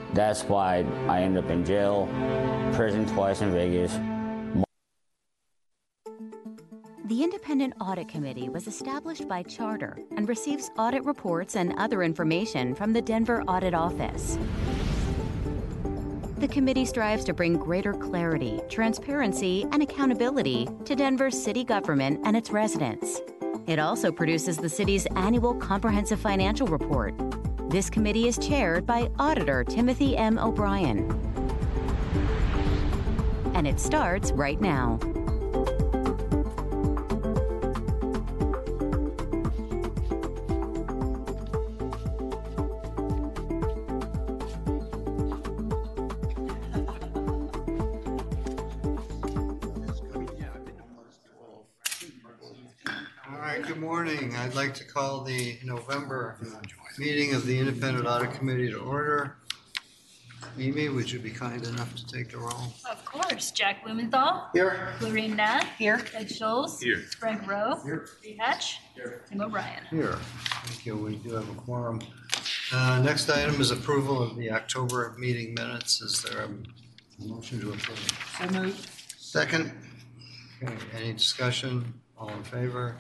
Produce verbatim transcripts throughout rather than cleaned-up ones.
That's why I ended up in jail, prison twice in Vegas. The Independent Audit Committee was established by charter and receives audit reports and other information from the Denver Audit Office. The committee strives to bring greater clarity, transparency, and accountability to Denver's city government and its residents. It also produces the city's annual comprehensive financial report. This committee is chaired by Auditor Timothy M. O'Brien. And it starts right now. Good morning. I'd like to call the November meeting of the Independent Audit Committee to order. Mimi, would you be kind enough to take the roll? Of course. Jack Blumenthal. Here. Lorraine Nath. Here. Ed Scholes. Here. Frank Rowe. Here. Lee Hatch. Here. Tim O'Brien. Here. Thank you. We do have a quorum. Uh, next item is approval of the October meeting minutes. Is there a motion to approve? So moved. Second. Okay. Any discussion? All in favor?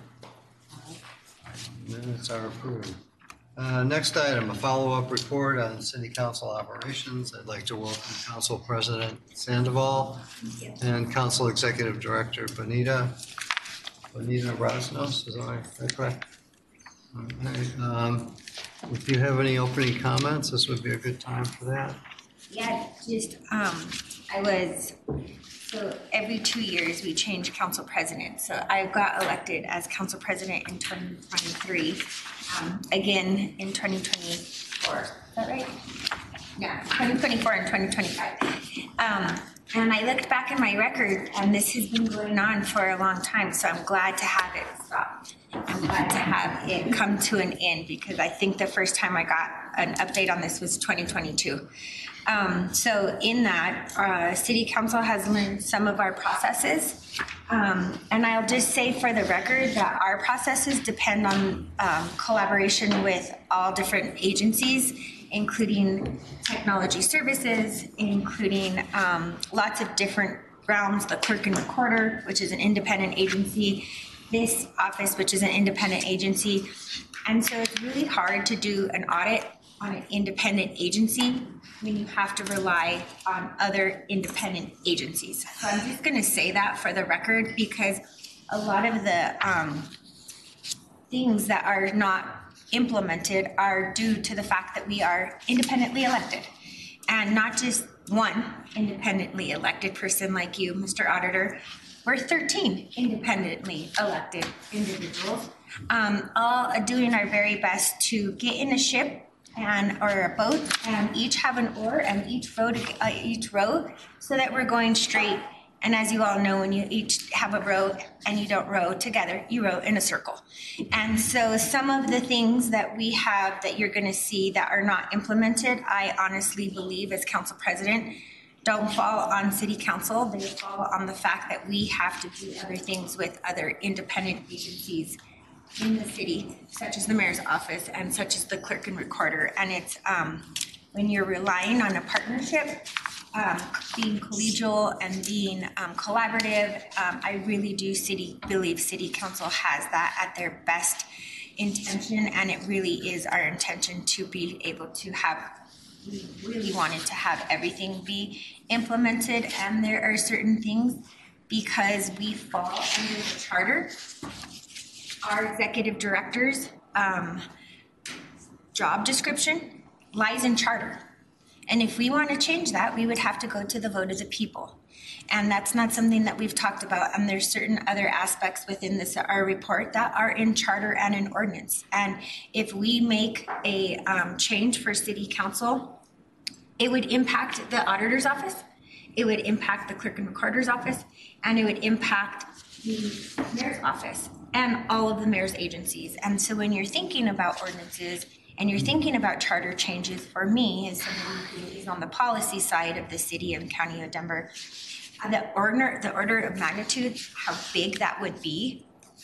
Minutes are approved. Uh, next item, a follow-up report on City Council operations. I'd like to welcome Council President Sandoval and Council Executive Director Bonita. Bonita Rosnos, is that correct? Okay. Um, if you have any opening comments, this would be a good time for that. Yeah, just um, I was. So every two years we change council president. So I got elected as council president in twenty twenty-three, um, again in twenty twenty-four. Is that right? Yeah, twenty twenty-four and twenty twenty-five. Um, and I looked back in my record, and this has been going on for a long time. So I'm glad to have it stop. I'm glad to have it come to an end, because I think the first time I got an update on this was twenty twenty-two. Um, so in that, uh, City Council has learned some of our processes. Um, and I'll just say for the record that our processes depend on um, collaboration with all different agencies, including technology services, including um, lots of different realms, the clerk and recorder, which is an independent agency, this office, which is an independent agency. And so it's really hard to do an audit on an independent agency when you have to rely on other independent agencies. So I'm just gonna say that for the record, because a lot of the um, things that are not implemented are due to the fact that we are independently elected, and not just one independently elected person like you, Mister Auditor. We're thirteen independently elected individuals, um, all doing our very best to get in a ship and or a boat, and each have an oar and each row to, uh, each row, so that we're going straight. And as you all know, when you each have a row and you don't row together, you row in a circle. And so some of the things that we have that you're going to see that are not implemented, I honestly believe as council president, don't fall on city council. They fall on the fact that we have to do other things with other independent agencies in the city, such as the mayor's office and such as the clerk and recorder. And it's um, when you're relying on a partnership, um, being collegial and being um, collaborative, um, I really do city believe city council has that at their best intention, and it really is our intention to be able to have, we really wanted to have everything be implemented. And there are certain things, because we fall under the charter, our executive director's um, job description lies in charter. And if we want to change that, we would have to go to the vote of the people. And that's not something that we've talked about. And there's certain other aspects within this, our report, that are in charter and in ordinance. And if we make a um, change for city council, it would impact the auditor's office, it would impact the clerk and recorder's office, and it would impact the mayor's office and all of the mayor's agencies. And so when you're thinking about ordinances and you're thinking about charter changes, for me, as someone who is on the policy side of the city and county of Denver, the order, the order of magnitude, how big that would be,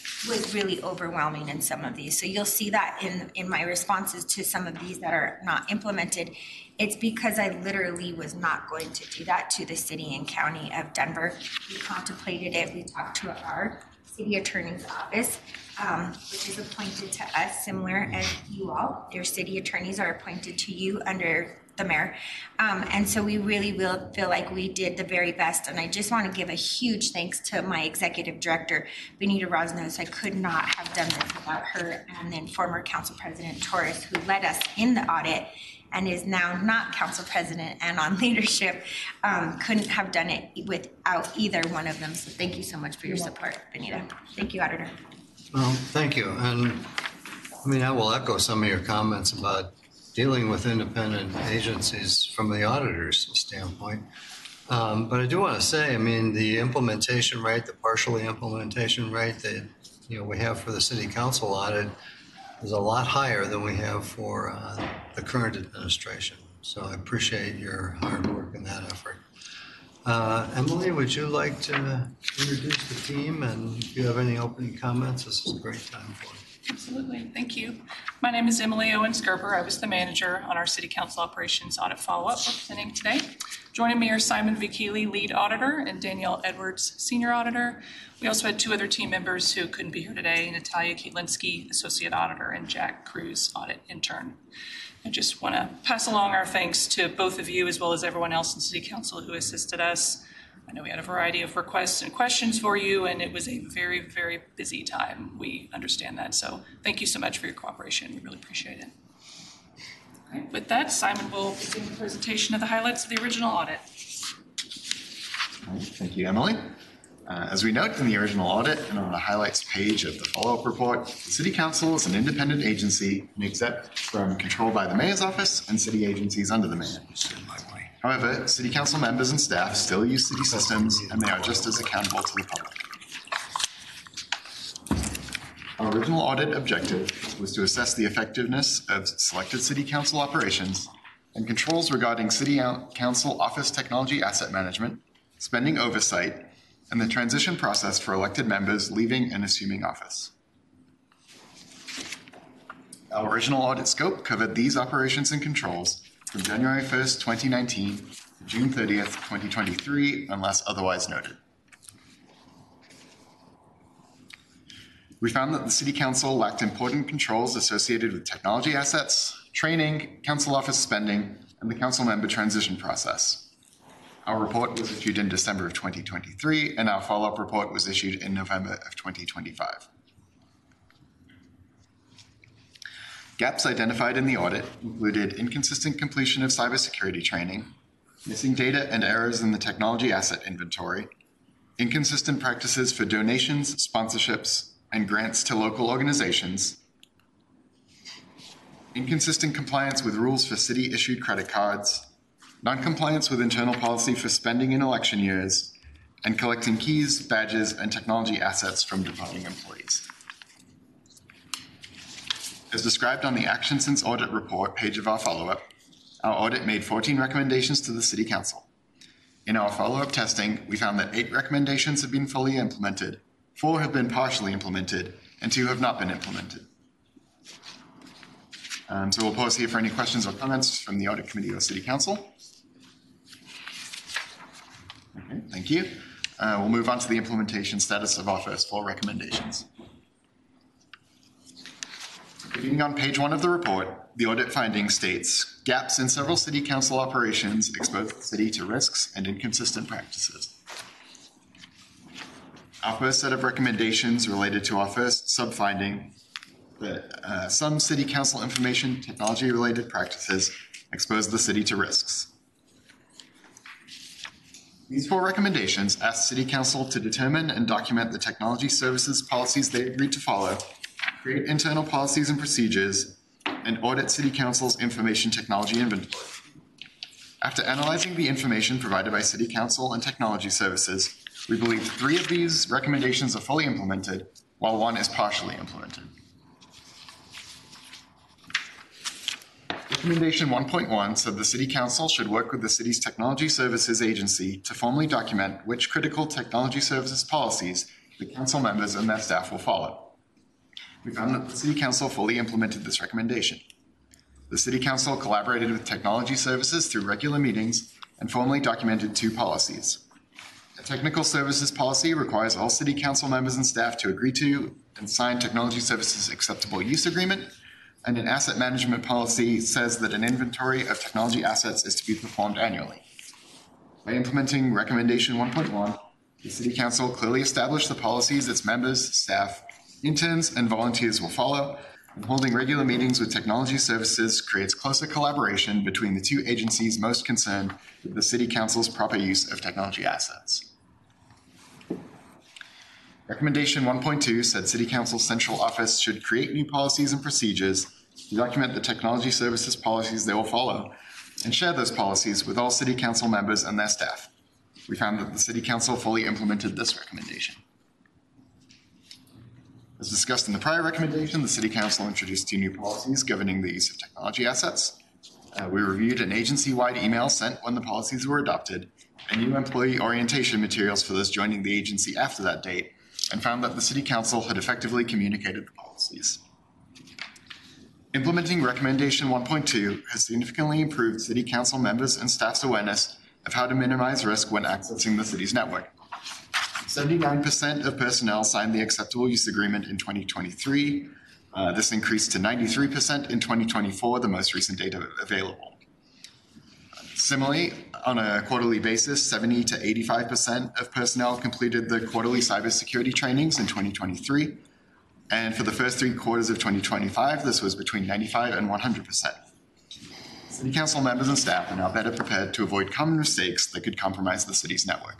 was really overwhelming in some of these. So you'll see that in, in my responses to some of these that are not implemented. It's because I literally was not going to do that to the city and county of Denver. We contemplated it. We talked to our city attorney's office, um, which is appointed to us, similar as you all. Your city attorneys are appointed to you under the mayor. Um, and so we really will feel like we did the very best. And I just want to give a huge thanks to my executive director, Benita Rosnos. I could not have done this without her, and then former council president Torres, who led us in the audit and is now not council president and on leadership. Um, couldn't have done it without either one of them. So thank you so much for your support, Benita. Thank you, Auditor. Well, thank you. And I mean, I will echo some of your comments about dealing with independent agencies from the auditor's standpoint. Um, but I do want to say, I mean, the implementation rate, the partially implementation rate that, you know, we have for the city council audit is a lot higher than we have for uh, the current administration. So I appreciate your hard work in that effort. Uh, Emily, would you like to introduce the team? And if you have any opening comments, this is a great time for it. Absolutely. Thank you. My name is Emily Owens-Gerber. I was the manager on our City Council Operations Audit Follow-Up representing today. Joining me are Simon Vikili, lead auditor, and Danielle Edwards, senior auditor. We also had two other team members who couldn't be here today, Natalia Kietlinski, associate auditor, and Jack Cruz, audit intern. I just want to pass along our thanks to both of you as well as everyone else in City Council who assisted us. I know we had a variety of requests and questions for you, and it was a very, very busy time. We understand that, so thank you so much for your cooperation. We really appreciate it. Okay. With that, Simon will begin the presentation of the highlights of the original audit. Thank you, Emily. Uh, as we note in the original audit and on the highlights page of the follow-up report, the City Council is an independent agency and exempt from control by the Mayor's office and city agencies under the Mayor. However, City Council members and staff still use city systems, and they are just as accountable to the public. Our original audit objective was to assess the effectiveness of selected City Council operations and controls regarding City Council office technology asset management, spending oversight, and the transition process for elected members leaving and assuming office. Our original audit scope covered these operations and controls from January first, twenty nineteen to June thirtieth, twenty twenty-three, unless otherwise noted. We found that the City Council lacked important controls associated with technology assets, training, council office spending, and the council member transition process. Our report was issued in December of twenty twenty-three, and our follow-up report was issued in November of twenty twenty-five. Gaps identified in the audit included inconsistent completion of cybersecurity training, missing data and errors in the technology asset inventory, inconsistent practices for donations, sponsorships, and grants to local organizations, inconsistent compliance with rules for city-issued credit cards, non-compliance with internal policy for spending in election years, and collecting keys, badges, and technology assets from departing employees. As described on the Action Since Audit Report page of our follow-up, our audit made fourteen recommendations to the City Council. In our follow-up testing, we found that eight recommendations have been fully implemented, four have been partially implemented, and two have not been implemented. Um, so we'll pause here for any questions or comments from the Audit Committee or City Council. Okay, thank you. Uh, we'll move on to the implementation status of our first four recommendations. Beginning on page one of the report, the audit finding states, gaps in several City Council operations expose the city to risks and inconsistent practices. Our first set of recommendations related to our first sub-finding that uh, some City Council information technology-related practices expose the city to risks. These four recommendations ask City Council to determine and document the technology services policies they agreed to follow, create internal policies and procedures, and audit City Council's information technology inventory. After analyzing the information provided by City Council and technology services, we believe three of these recommendations are fully implemented, while one is partially implemented. Recommendation one point one said the City Council should work with the city's Technology Services Agency to formally document which critical technology services policies the council members and their staff will follow. We found that the City Council fully implemented this recommendation. The City Council collaborated with Technology Services through regular meetings and formally documented two policies. A technical services policy requires all City Council members and staff to agree to and sign Technology Services Acceptable Use Agreement, and an asset management policy says that an inventory of technology assets is to be performed annually. By implementing Recommendation one point one, the City Council clearly established the policies its members, staff, interns, and volunteers will follow, and holding regular meetings with Technology Services creates closer collaboration between the two agencies most concerned with the City Council's proper use of technology assets. Recommendation one point two said City Council's central office should create new policies and procedures to document the Technology Services policies they will follow and share those policies with all City Council members and their staff. We found that the City Council fully implemented this recommendation. As discussed in the prior recommendation, the City Council introduced two new policies governing the use of technology assets. Uh, we reviewed an agency-wide email sent when the policies were adopted and new employee orientation materials for those joining the agency after that date, and found that the City Council had effectively communicated the policies. Implementing Recommendation one point two has significantly improved City Council members and staff's awareness of how to minimize risk when accessing the city's network. seventy-nine percent of personnel signed the Acceptable Use Agreement in twenty twenty-three. Uh, this increased to ninety-three percent in twenty twenty-four, the most recent data available. Similarly, on a quarterly basis, seventy to eighty-five percent of personnel completed the quarterly cybersecurity trainings in twenty twenty-three. And for the first three quarters of twenty twenty-five, this was between ninety-five and one hundred percent. City Council members and staff are now better prepared to avoid common mistakes that could compromise the city's network.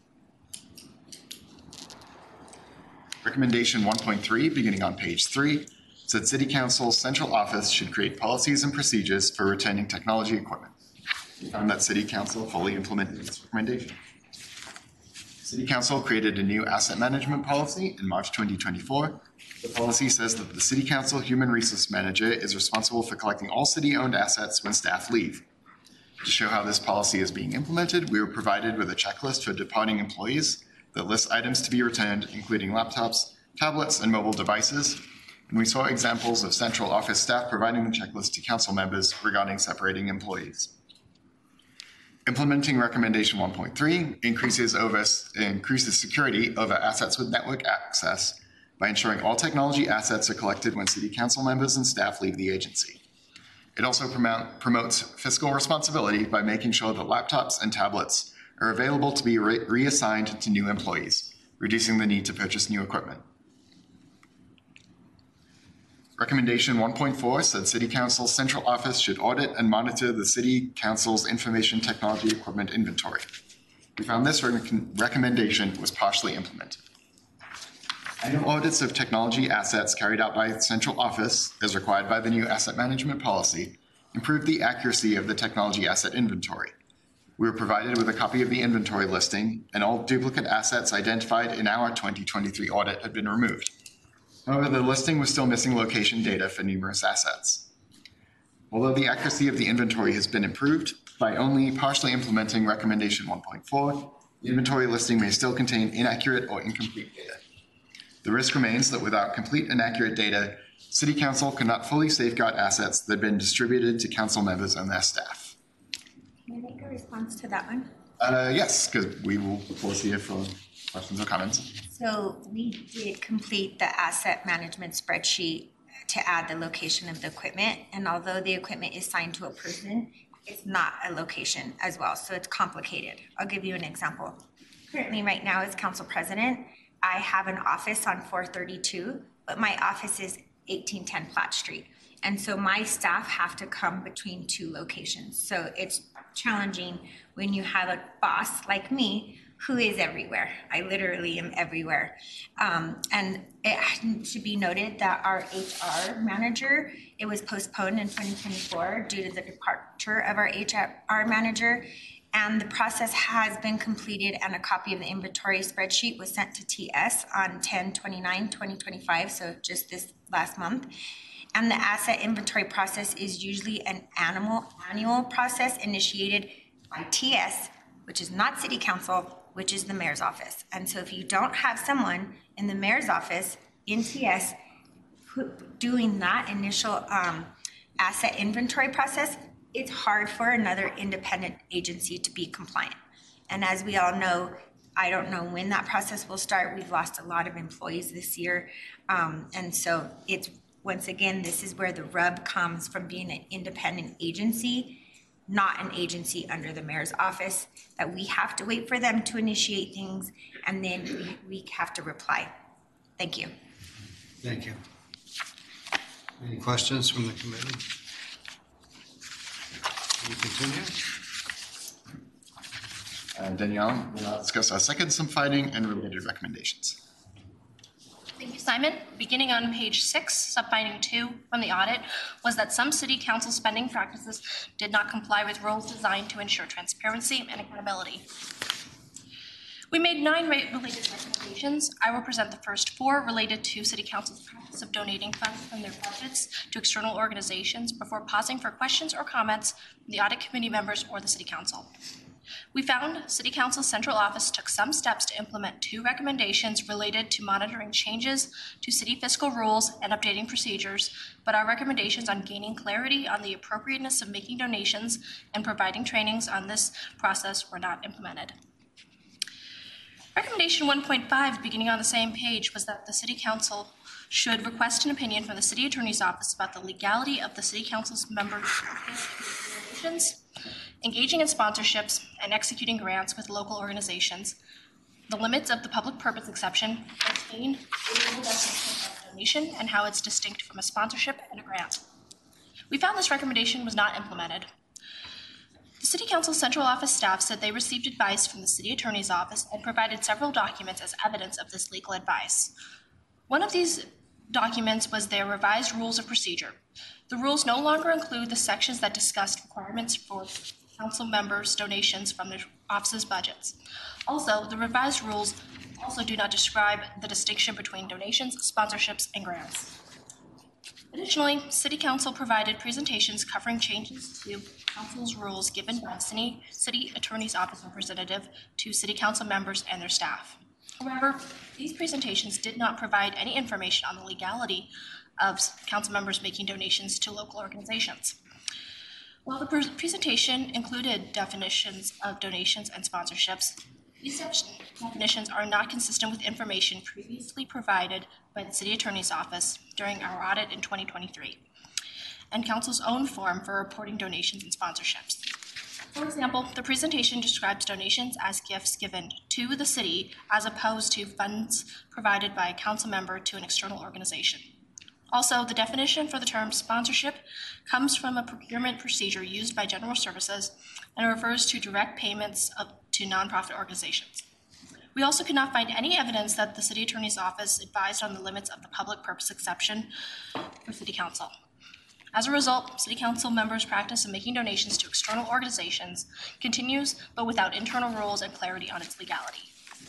Recommendation one point three, beginning on page three, said City Council's central office should create policies and procedures for returning technology equipment. We found that City Council fully implemented this recommendation. City Council created a new asset management policy in March twenty twenty-four. The policy says that the City Council Human Resource Manager is responsible for collecting all city-owned assets when staff leave. To show how this policy is being implemented, we were provided with a checklist for departing employees that lists items to be returned, including laptops, tablets, and mobile devices. And we saw examples of central office staff providing the checklist to council members regarding separating employees. Implementing Recommendation one point three increases, over, increases security over assets with network access by ensuring all technology assets are collected when City Council members and staff leave the agency. It also promote, promotes fiscal responsibility by making sure that laptops and tablets are available to be re reassigned to new employees, reducing the need to purchase new equipment. Recommendation one point four said City Council's central office should audit and monitor the City Council's information technology equipment inventory. We found this rec recommendation was partially implemented. Annual audits of technology assets carried out by central office, as required by the new asset management policy, improved the accuracy of the technology asset inventory. We were provided with a copy of the inventory listing, and all duplicate assets identified in our twenty twenty-three audit had been removed. However, the listing was still missing location data for numerous assets. Although the accuracy of the inventory has been improved, by only partially implementing Recommendation one point four, the inventory listing may still contain inaccurate or incomplete data. The risk remains that without complete and accurate data, City Council cannot fully safeguard assets that have been distributed to council members and their staff. Can I make a response to that one? Uh, yes, because we will pause here for questions or comments. So we did complete the asset management spreadsheet to add the location of the equipment. And although the equipment is signed to a person, it's not a location as well. So it's complicated. I'll give you an example. Currently right now as council president, I have an office on four thirty-two, but my office is eighteen ten Platt Street. And so my staff have to come between two locations. So it's challenging when you have a boss like me who is everywhere. I literally am everywhere. Um, and it should be noted that our H R manager, it was postponed in twenty twenty-four due to the departure of our H R manager. And the process has been completed, and a copy of the inventory spreadsheet was sent to T S on ten twenty-nine twenty twenty-five, so just this last month. And the asset inventory process is usually an annual, annual process initiated by T S, which is not City Council, which is the mayor's office. And so if you don't have someone in the mayor's office, N T S, put- doing that initial um, asset inventory process, it's hard for another independent agency to be compliant. And as we all know, I don't know when that process will start. We've lost a lot of employees this year. Um, and so it's, once again, this is where the rub comes from being an independent agency, not an agency under the mayor's office, that we have to wait for them to initiate things and then we, we have to reply. Thank you. Thank you. Any questions from the committee? Can we continue? And Danielle will now discuss our second some fighting and related recommendations. Thank you, Simon. Beginning on page six, subfinding two from the audit was that some city council spending practices did not comply with rules designed to ensure transparency and accountability. We made nine rate related recommendations. I will present the first four related to city council's practice of donating funds from their budgets to external organizations before pausing for questions or comments from the audit committee members or the city council. We found City Council's central office took some steps to implement two recommendations related to monitoring changes to city fiscal rules and updating procedures, but our recommendations on gaining clarity on the appropriateness of making donations and providing trainings on this process were not implemented. Recommendation one point five, beginning on the same page, was that the City Council should request an opinion from the City Attorney's Office about the legality of the City Council's members' donations, engaging in sponsorships, and executing grants with local organizations, the limits of the public purpose exception, explain the legal definition of donation and how it's distinct from a sponsorship and a grant. We found this recommendation was not implemented. The City Council Central Office staff said they received advice from the City Attorney's Office and provided several documents as evidence of this legal advice. One of these documents was their revised rules of procedure. The rules no longer include the sections that discussed requirements for council members' donations from their office's budgets. Also, the revised rules also do not describe the distinction between donations, sponsorships, and grants. Additionally, City Council provided presentations covering changes to Council's rules given by City, City Attorney's Office representative to City Council members and their staff. However, these presentations did not provide any information on the legality of council members making donations to local organizations. While the pre presentation included definitions of donations and sponsorships, these definitions are not consistent with information previously provided by the City Attorney's Office during our audit in twenty twenty-three, and Council's own form for reporting donations and sponsorships. For example, the presentation describes donations as gifts given to the city as opposed to funds provided by a council member to an external organization. Also, the definition for the term sponsorship comes from a procurement procedure used by General Services and refers to direct payments of, to nonprofit organizations. We also could not find any evidence that the City Attorney's Office advised on the limits of the public purpose exception for City Council. As a result, City Council members' practice of making donations to external organizations continues, but without internal rules and clarity on its legality.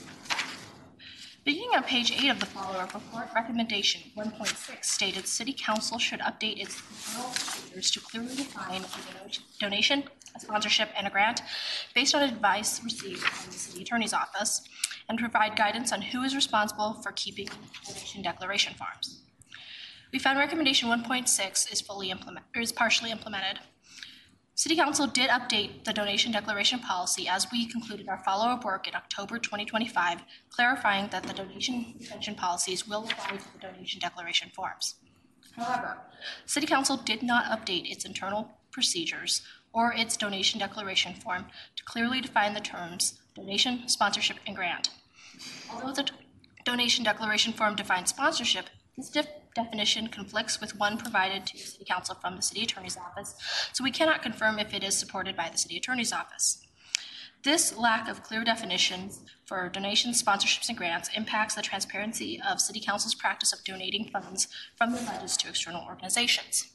Beginning on page eight of the follow-up report, recommendation one point six stated City Council should update its internal procedures to clearly define a donation, a sponsorship, and a grant based on advice received from the City Attorney's Office and provide guidance on who is responsible for keeping donation declaration forms. We found recommendation one point six is fully implement, or is partially implemented. City Council did update the donation declaration policy as we concluded our follow-up work in October twenty twenty-five, clarifying that the donation retention policies will apply to the donation declaration forms. However, City Council did not update its internal procedures or its donation declaration form to clearly define the terms donation, sponsorship, and grant. Although the donation declaration form defines sponsorship, this def definition conflicts with one provided to City Council from the City Attorney's Office, so we cannot confirm if it is supported by the City Attorney's Office. This lack of clear definitions for donations, sponsorships, and grants impacts the transparency of City Council's practice of donating funds from their budgets to external organizations.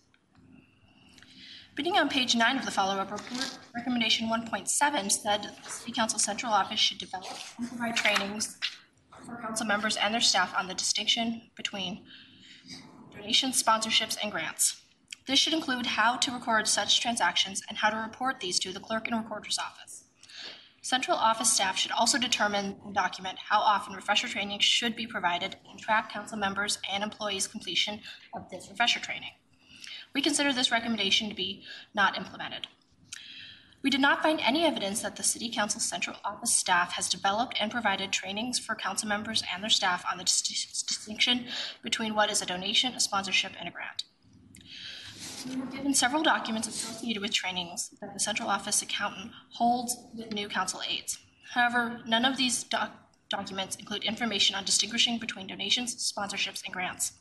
Beginning on page nine of the follow-up report, recommendation one point seven said the City Council Central Office should develop and provide trainings for council members and their staff on the distinction between donations, sponsorships, and grants. This should include how to record such transactions and how to report these to the clerk and recorder's office. Central office staff should also determine and document how often refresher training should be provided and track council members and employees' completion of this refresher training. We consider this recommendation to be not implemented. We did not find any evidence that the City Council Central Office staff has developed and provided trainings for council members and their staff on the dis- distinction between what is a donation, a sponsorship, and a grant. We were given several documents associated with trainings that the Central Office accountant holds with new council aides. However, none of these doc- documents include information on distinguishing between donations, sponsorships, and grants.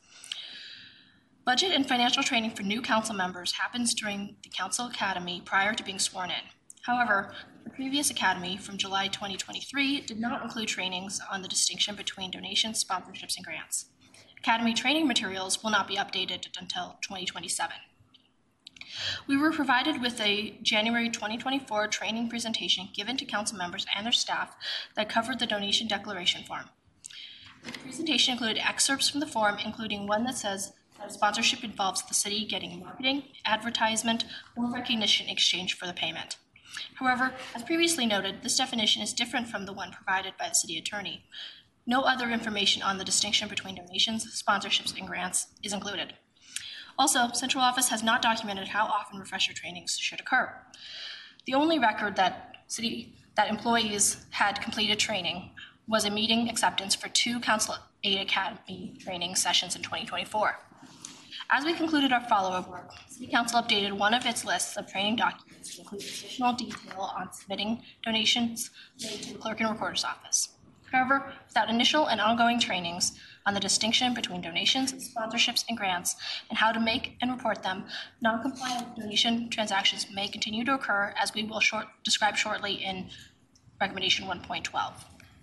Budget and financial training for new council members happens during the Council Academy prior to being sworn in. However, the previous academy from July twenty twenty-three did not include trainings on the distinction between donations, sponsorships, and grants. Academy training materials will not be updated until twenty twenty-seven. We were provided with a January twenty twenty-four training presentation given to council members and their staff that covered the donation declaration form. The presentation included excerpts from the form, including one that says that a sponsorship involves the city getting marketing, advertisement, or recognition in exchange for the payment. However, as previously noted, this definition is different from the one provided by the city attorney. No other information on the distinction between donations, sponsorships, and grants is included. Also, Central Office has not documented how often refresher trainings should occur. The only record that city that employees had completed training was a meeting acceptance for two Council Aid Academy training sessions in twenty twenty-four. As we concluded our follow-up work, City Council updated one of its lists of training documents to include additional detail on submitting donations made to the Clerk and Recorder's Office. However, without initial and ongoing trainings on the distinction between donations, sponsorships, and grants, and how to make and report them, non-compliant donation transactions may continue to occur, as we will short, describe shortly in Recommendation one point twelve.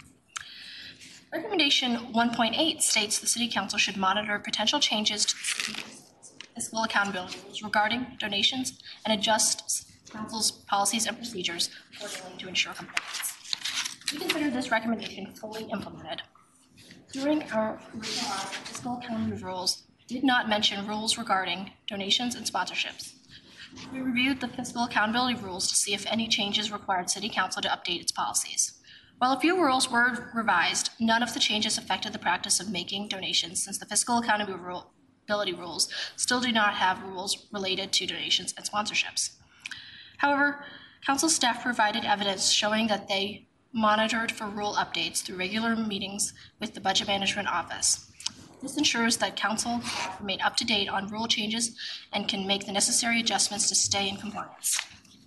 Recommendation one point eight states the City Council should monitor potential changes to fiscal accountability rules regarding donations and adjust Council's policies and procedures accordingly to ensure compliance. We consider this recommendation fully implemented. During our original audit, fiscal accounting rules did not mention rules regarding donations and sponsorships. We reviewed the fiscal accountability rules to see if any changes required City Council to update its policies. While a few rules were revised, none of the changes affected the practice of making donations, since the fiscal accountability rules still do not have rules related to donations and sponsorships. However, Council staff provided evidence showing that they monitored for rule updates through regular meetings with the Budget Management Office. This ensures that Council remain up to date on rule changes and can make the necessary adjustments to stay in compliance.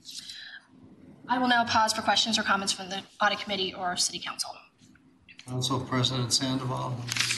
I will now pause for questions or comments from the Audit Committee or City Council. Council President Sandoval.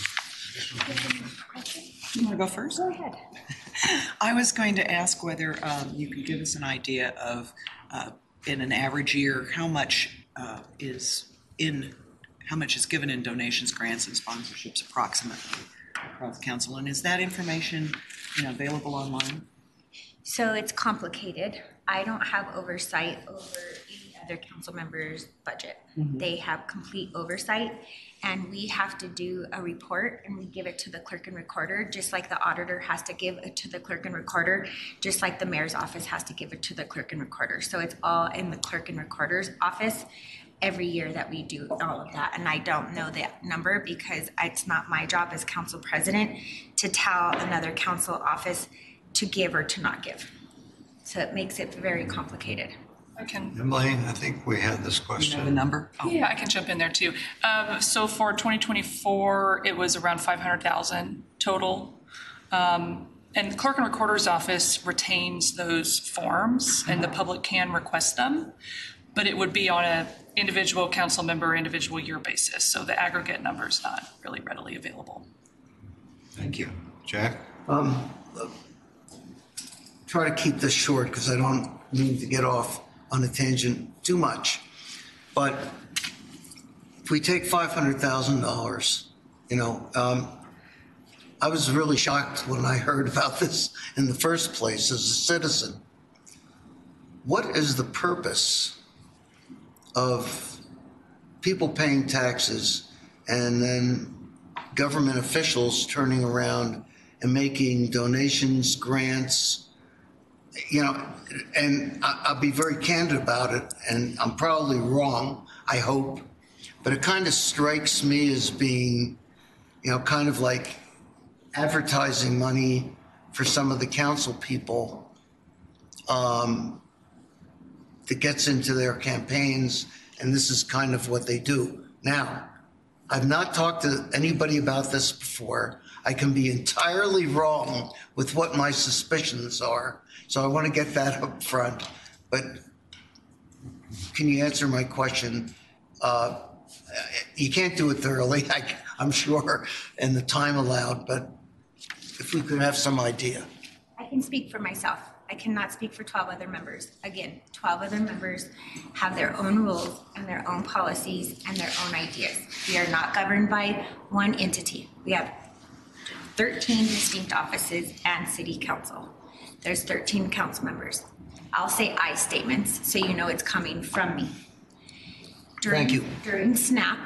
You want to go first? Go ahead. I was going to ask whether um, you could give us an idea of, uh, in an average year, how much uh, is in, how much is given in donations, grants, and sponsorships approximately across council, and is that information, you know, available online? So it's complicated. I don't have oversight over any other council member's budget. Mm-hmm. They have complete oversight, and we have to do a report and we give it to the clerk and recorder, just like the auditor has to give it to the clerk and recorder, just like the mayor's office has to give it to the clerk and recorder. So it's all in the clerk and recorder's office every year that we do all of that. And I don't know that number because it's not my job as council president to tell another council office to give or to not give. So it makes it very complicated. I can. Emily, I think we had this question. You know the number? Oh. Yeah, I can jump in there too. Um, so for twenty twenty-four, it was around five hundred thousand total. Um, and the Clerk and Recorder's Office retains those forms and the public can request them, but it would be on a individual council member, individual year basis. So the aggregate number is not really readily available. Thank you. Jack? Um, try to keep this short because I don't mean to get off on a tangent too much. But if we take five hundred thousand dollars, you know, um, I was really shocked when I heard about this in the first place as a citizen. What is the purpose of people paying taxes and then government officials turning around and making donations, grants, you know, and I- I'll be very candid about it, and I'm probably wrong, I hope, but it kind of strikes me as being, you know, kind of like advertising money for some of the council people um, that gets into their campaigns, and this is kind of what they do. Now, I've not talked to anybody about this before. I can be entirely wrong with what my suspicions are, so I want to get that up front. But can you answer my question? Uh, you can't do it thoroughly, I, I'm sure, in the time allowed, but if we could have some idea. I can speak for myself. I cannot speak for twelve other members. Again, twelve other members have their own rules and their own policies and their own ideas. We are not governed by one entity. We have thirteen distinct offices and city council. There's thirteen council members. I'll say I statements so you know it's coming from me. During, Thank you. During SNAP,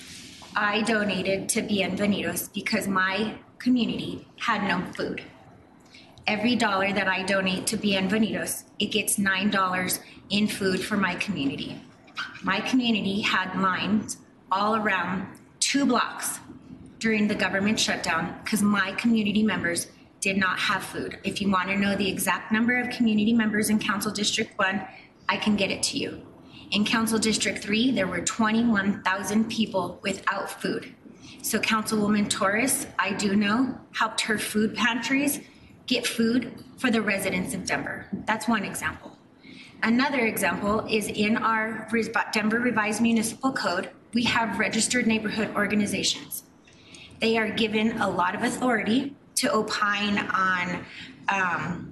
I donated to Bienvenidos because my community had no food. Every dollar that I donate to Bienvenidos, it gets nine dollars in food for my community. My community had lines all around two blocks during the government shutdown because my community members did not have food. If you want to know the exact number of community members in Council District one, I can get it to you. In Council District three, there were twenty-one thousand people without food. So Councilwoman Torres, I do know, helped her food pantries get food for the residents of Denver. That's one example. Another example is in our Denver Revised Municipal Code, we have registered neighborhood organizations. They are given a lot of authority to opine on um,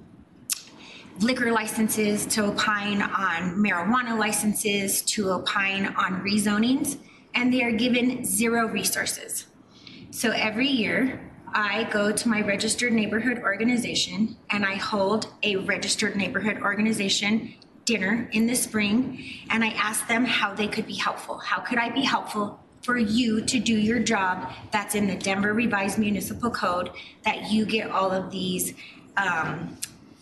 liquor licenses, to opine on marijuana licenses, to opine on rezonings, and they are given zero resources. So every year, I go to my registered neighborhood organization and I hold a registered neighborhood organization dinner in the spring, and I ask them how they could be helpful. How could I be helpful for you to do your job that's in the Denver Revised Municipal Code, that you get all of these um,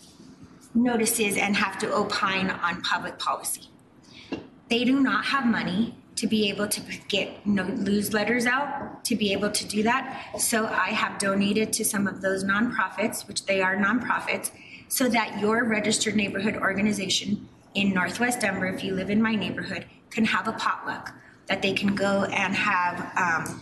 notices and have to opine on public policy. They do not have money to be able to get newsletters out, to be able to do that. So I have donated to some of those nonprofits, which they are nonprofits, so that your registered neighborhood organization in Northwest Denver, if you live in my neighborhood, can have a potluck, that they can go and have um,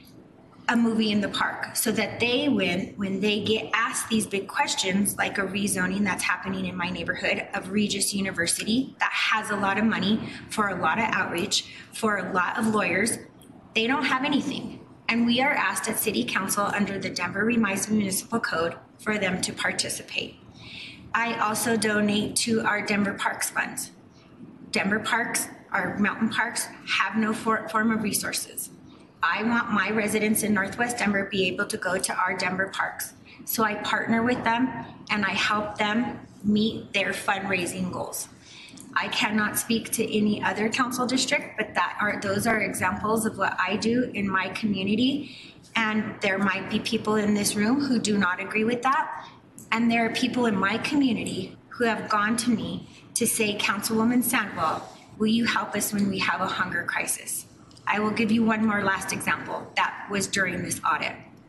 a movie in the park, so that they win when they get asked these big questions, like a rezoning that's happening in my neighborhood of Regis University that has a lot of money for a lot of outreach, for a lot of lawyers. They don't have anything. And we are asked at City Council under the Denver Revised Municipal Code for them to participate. I also donate to our Denver Parks Funds. Denver Parks, our mountain parks, have no for form of resources. I want my residents in Northwest Denver be able to go to our Denver parks. So I partner with them and I help them meet their fundraising goals. I cannot speak to any other council district, but that are those are examples of what I do in my community. And there might be people in this room who do not agree with that. And there are people in my community who have gone to me to say, Councilwoman Sandwell, will you help us when we have a hunger crisis? I will give you one more last example. That was during this audit.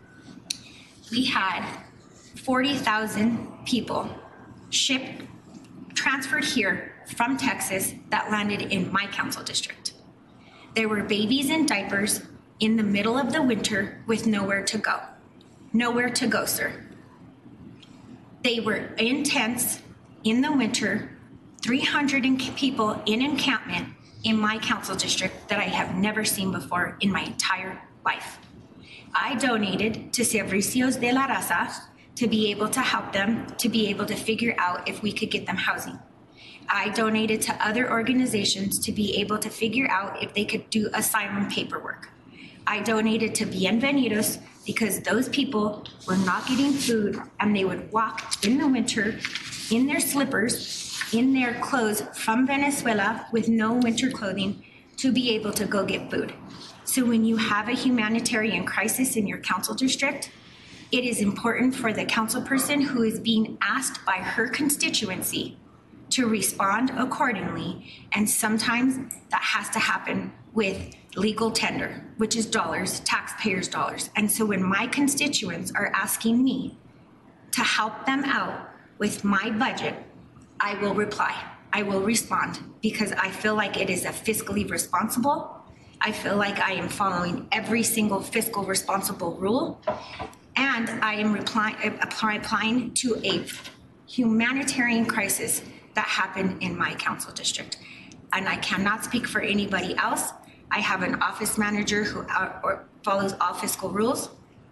We had forty thousand people shipped, transferred here from Texas that landed in my council district. There were babies in diapers in the middle of the winter with nowhere to go. Nowhere to go, sir. They were in tents in the winter, three hundred people in encampment in my council district that I have never seen before in my entire life. I donated to Servicios de la Raza to be able to help them, to be able to figure out if we could get them housing. I donated to other organizations to be able to figure out if they could do asylum paperwork. I donated to Bienvenidos because those people were not getting food and they would walk in the winter in their slippers, in their clothes from Venezuela with no winter clothing to be able to go get food. So when you have a humanitarian crisis in your council district, It is important for the council person who is being asked by her constituency to respond accordingly. And sometimes that has to happen with legal tender, which is dollars, taxpayers' dollars. And so when my constituents are asking me to help them out with my budget, I will reply. I will respond because I feel like it is a fiscally responsible. I feel like I am following every single fiscal responsible rule. And I am replying, apply, applying to a humanitarian crisis that happened in my council district. And I cannot speak for anybody else. I have an office manager who uh, or follows all fiscal rules.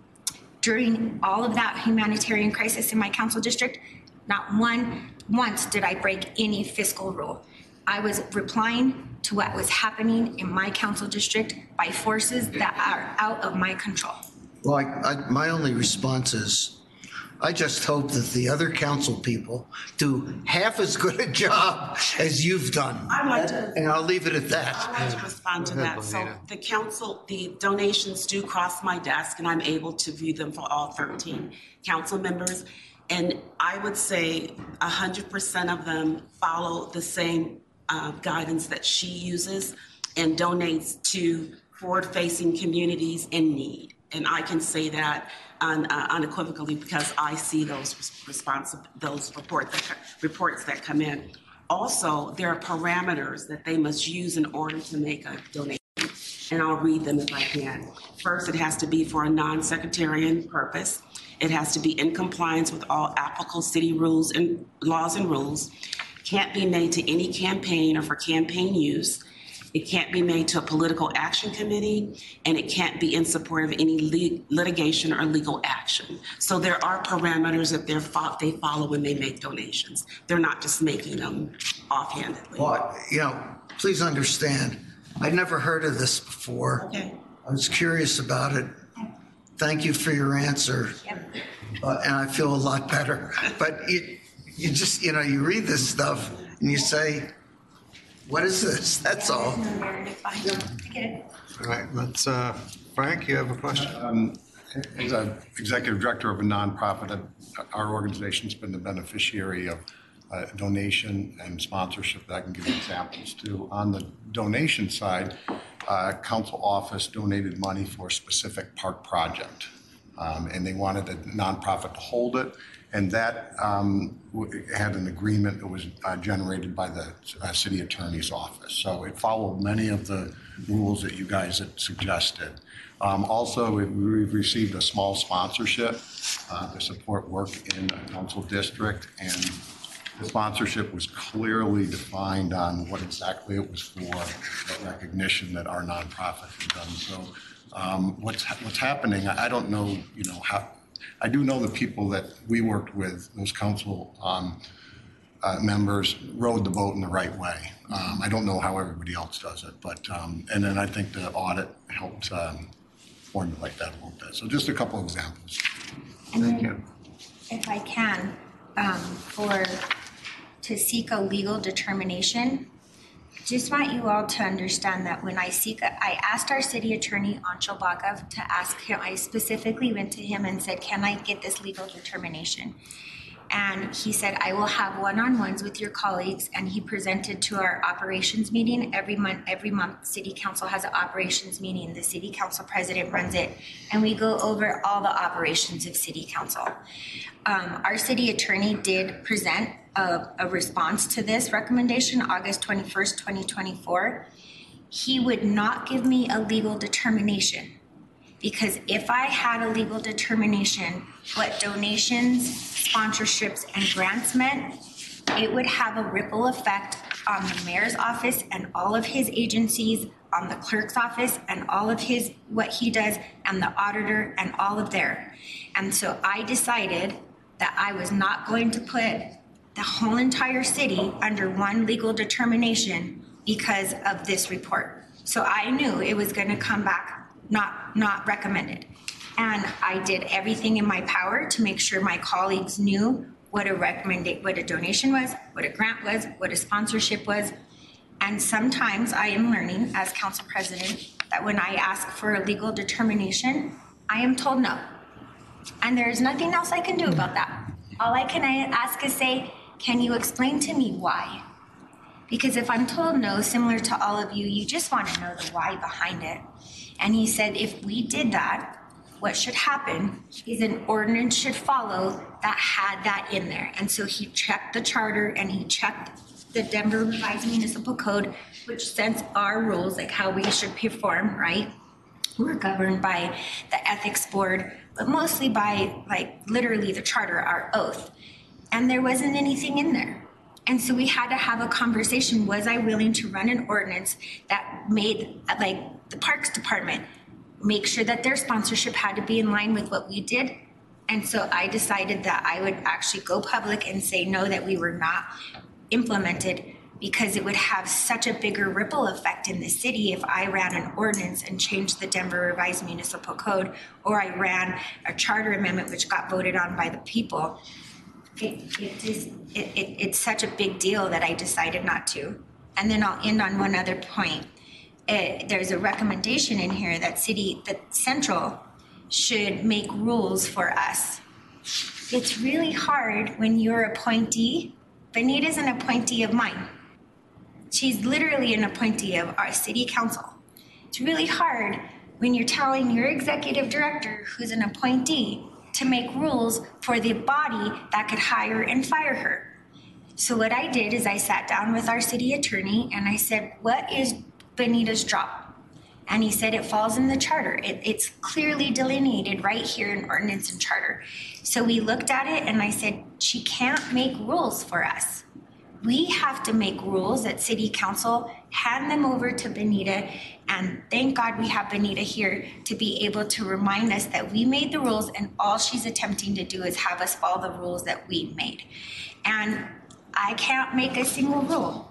During all of that humanitarian crisis in my council district, not one, once did I break any fiscal rule. I was replying to what was happening in my council district by forces that are out of my control. Well, I, I, my only response is, I just hope that the other council people do half as good a job as you've done. I'd like to, and I'll leave it at that. I'd like to respond to that. So the council, the donations do cross my desk, and I'm able to view them for all thirteen council members. And I would say one hundred percent of them follow the same uh, guidance that she uses and donates to forward-facing communities in need. And I can say that un, uh, unequivocally because I see those response, those report that, reports that come in. Also, there are parameters that they must use in order to make a donation, and I'll read them if I can. First, it has to be for a non-sectarian purpose. It has to be in compliance with all applicable city rules and laws and rules. Can't be made to any campaign or for campaign use. It can't be made to a political action committee, and it can't be in support of any lit litigation or legal action. So there are parameters that they're fo they follow when they make donations. They're not just making them offhandedly. Well, you know, please understand, I'd never heard of this before. Okay. I was curious about it. Thank you for your answer. Yep. Uh, and I feel a lot better. But you, you just, you know, you read this stuff and you say, what is this? That's all. There's no narrative behind it. I get it. All right, let's, uh, Frank, you have a question? Um, as an executive director of a nonprofit, uh, our organization's been the beneficiary of uh, donation and sponsorship that I can give examples to. On the donation side, uh, council office donated money for a specific park project, um, and they wanted a nonprofit to hold it. And that um, had an agreement that was uh, generated by the uh, city attorney's office. So it followed many of the rules that you guys had suggested. Um, also, we, we've received a small sponsorship uh, to support work in a council district. And the sponsorship was clearly defined on what exactly it was for, the recognition that our nonprofit had done. So um, what's, what's happening, I, I don't know, you know, how, I do know the people that we worked with, those council um, uh, members, rode the boat in the right way. Um, I don't know how everybody else does it, but, um, and then I think the audit helped um, formulate that a little bit. So just a couple of examples. Thank you. If I can, um, for, to seek a legal determination, just want you all to understand that when I seek, a, I asked our city attorney, Anshul Bhagav, to ask him, I specifically went to him and said, can I get this legal determination? And he said, I will have one-on-ones with your colleagues, and he presented to our operations meeting. Every month, every month, city council has an operations meeting. The city council president runs it, and we go over all the operations of city council. Um, our city attorney did present a, a response to this recommendation, August twenty-first, twenty twenty-four. He would not give me a legal determination, because if I had a legal determination, what donations, sponsorships, and grants meant, it would have a ripple effect on the mayor's office and all of his agencies, on the clerk's office and all of his, what he does, and the auditor and all of their. And so I decided that I was not going to put the whole entire city under one legal determination because of this report. So I knew it was going to come back not, not recommended. And I did everything in my power to make sure my colleagues knew what a recommendation, what a donation was, what a grant was, what a sponsorship was. And sometimes I am learning as council president that when I ask for a legal determination, I am told no. And there's nothing else I can do about that. All I can ask is say, can you explain to me why? Because if I'm told no, similar to all of you, you just want to know the why behind it. And he said, if we did that, what should happen is an ordinance should follow that had that in there. And so he checked the charter and he checked the Denver Revised Municipal Code, which sets our rules, like how we should perform, right? We're governed by the ethics board, but mostly by like literally the charter, our oath. And there wasn't anything in there. And so we had to have a conversation. Was I willing to run an ordinance that made like the Parks Department make sure that their sponsorship had to be in line with what we did? And so I decided that I would actually go public and say no, that we were not implemented, because it would have such a bigger ripple effect in the city if I ran an ordinance and changed the Denver Revised Municipal Code, or I ran a charter amendment which got voted on by the people. It, it is, it, it, it's such a big deal that I decided not to. And then I'll end on one other point. It, there's a recommendation in here that city, that Central should make rules for us. It's really hard when you're appointee. Benita's an appointee of mine. She's literally an appointee of our city council. It's really hard when you're telling your executive director, who's an appointee, to make rules for the body that could hire and fire her. So what I did is I sat down with our city attorney and I said, what is Benita's job? And he said, it falls in the charter. It, it's clearly delineated right here in ordinance and charter. So we looked at it and I said, she can't make rules for us. We have to make rules at city council, hand them over to Benita, and thank God we have Benita here to be able to remind us that we made the rules and all she's attempting to do is have us follow the rules that we made. And I can't make a single rule.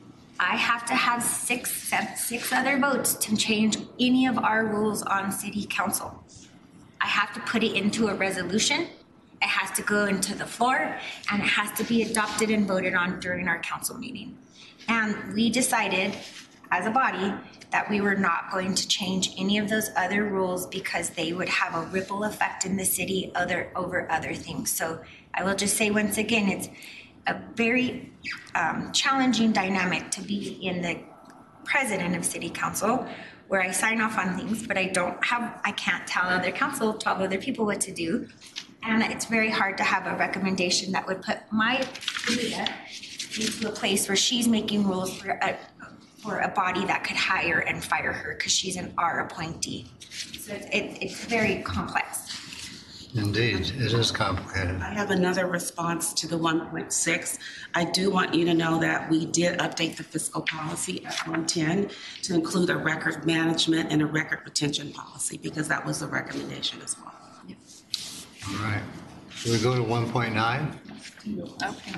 I have to have six, seven, six other votes to change any of our rules on city council. I have to put it into a resolution. It has to go into the floor and it has to be adopted and voted on during our council meeting. And we decided as a body that we were not going to change any of those other rules because they would have a ripple effect in the city other over other things. So I will just say once again, it's a very um, challenging dynamic to be in the president of city council, where I sign off on things, but I don't have, I can't tell other council, twelve other people what to do. And it's very hard to have a recommendation that would put my Benita into a place where she's making rules for a, for a body that could hire and fire her because she's an R appointee. So it, it, it's very complex. Indeed, it is complicated. I have another response to the one point six. I do want you to know that we did update the fiscal policy at one ten to include a record management and a record retention policy because that was a recommendation as well. Yep. All right. Should we go to one point nine? Okay.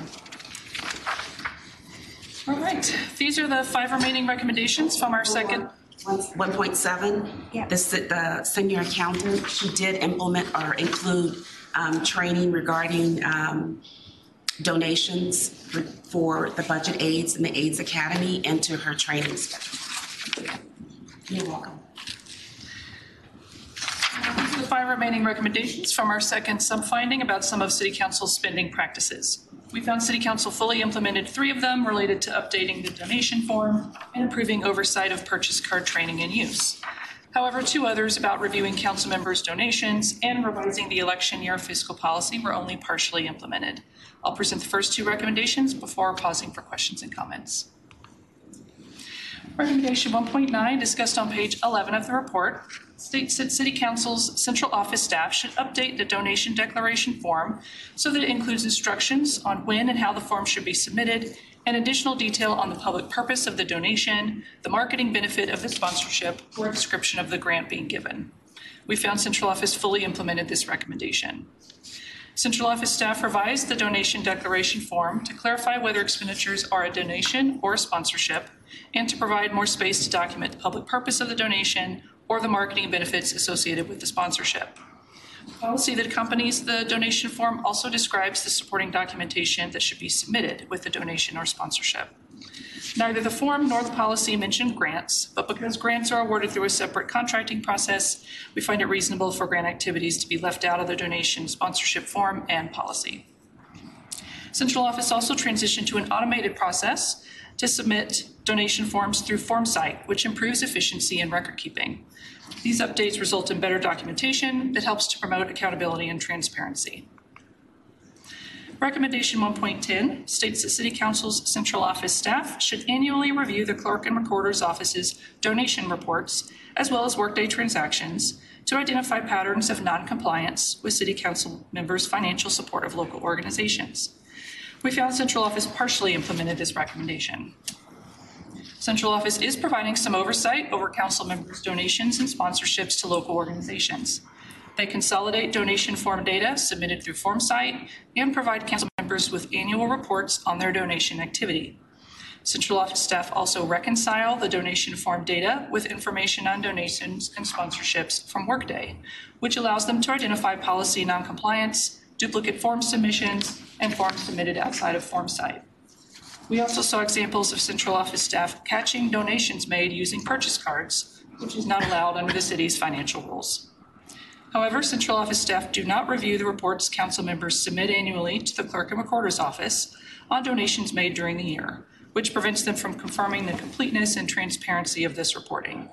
All right. These are the five remaining recommendations from our second. one point seven, yeah. the, the senior accountant, she did implement or include um, training regarding um, donations for, for the budget aids and the AIDS Academy into her training schedule. You're welcome. These are the five remaining recommendations from our second sub-finding about some of City Council's spending practices. We found City Council fully implemented three of them related to updating the donation form and improving oversight of purchase card training and use. However, two others about reviewing council members' donations and revising the election year fiscal policy were only partially implemented. I'll present the first two recommendations before pausing for questions and comments. Recommendation one point nine, discussed on page eleven of the report, states that City Council's central office staff should update the donation declaration form so that it includes instructions on when and how the form should be submitted and additional detail on the public purpose of the donation, the marketing benefit of the sponsorship, or a description of the grant being given. We found central office fully implemented this recommendation. Central office staff revised the donation declaration form to clarify whether expenditures are a donation or a sponsorship and to provide more space to document the public purpose of the donation or the marketing benefits associated with the sponsorship. The policy that accompanies the donation form also describes the supporting documentation that should be submitted with the donation or sponsorship. Neither the form nor the policy mentioned grants, but because grants are awarded through a separate contracting process, we find it reasonable for grant activities to be left out of the donation sponsorship form and policy. Central office also transitioned to an automated process to submit donation forms through FormSite, which improves efficiency in record keeping. These updates result in better documentation that helps to promote accountability and transparency. Recommendation one point ten states that City Council's central office staff should annually review the Clerk and Recorder's Office's donation reports, as well as workday transactions, to identify patterns of non-compliance with City Council members' financial support of local organizations. We found Central Office partially implemented this recommendation. Central Office is providing some oversight over Council members' donations and sponsorships to local organizations. They consolidate donation form data submitted through FormSite and provide Council members with annual reports on their donation activity. Central Office staff also reconcile the donation form data with information on donations and sponsorships from Workday, which allows them to identify policy noncompliance, duplicate form submissions, and forms submitted outside of FormSite. We also saw examples of Central Office staff catching donations made using purchase cards, which is not allowed under the city's financial rules. However, Central Office staff do not review the reports Council members submit annually to the Clerk and Recorder's Office on donations made during the year, which prevents them from confirming the completeness and transparency of this reporting.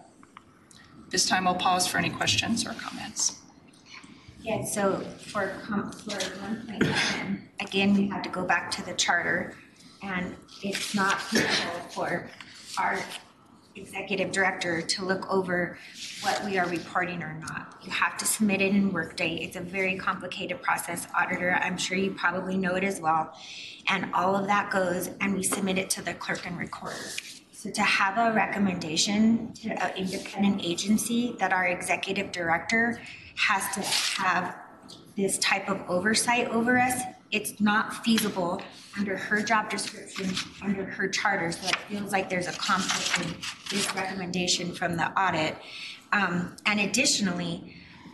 This time I'll pause for any questions or comments. Yeah, so for, com- for one point seven, again, we have to go back to the charter, and it's not feasible for our executive director to look over what we are reporting or not. You have to submit it in Workday. It's a very complicated process. Auditor, I'm sure you probably know it as well. And all of that goes and we submit it to the clerk and recorder. So to have a recommendation to an independent agency that our executive director has to have this type of oversight over us, it's not feasible under her job description, under her charter. So it feels like there's a conflict in this recommendation from the audit. Um, and additionally,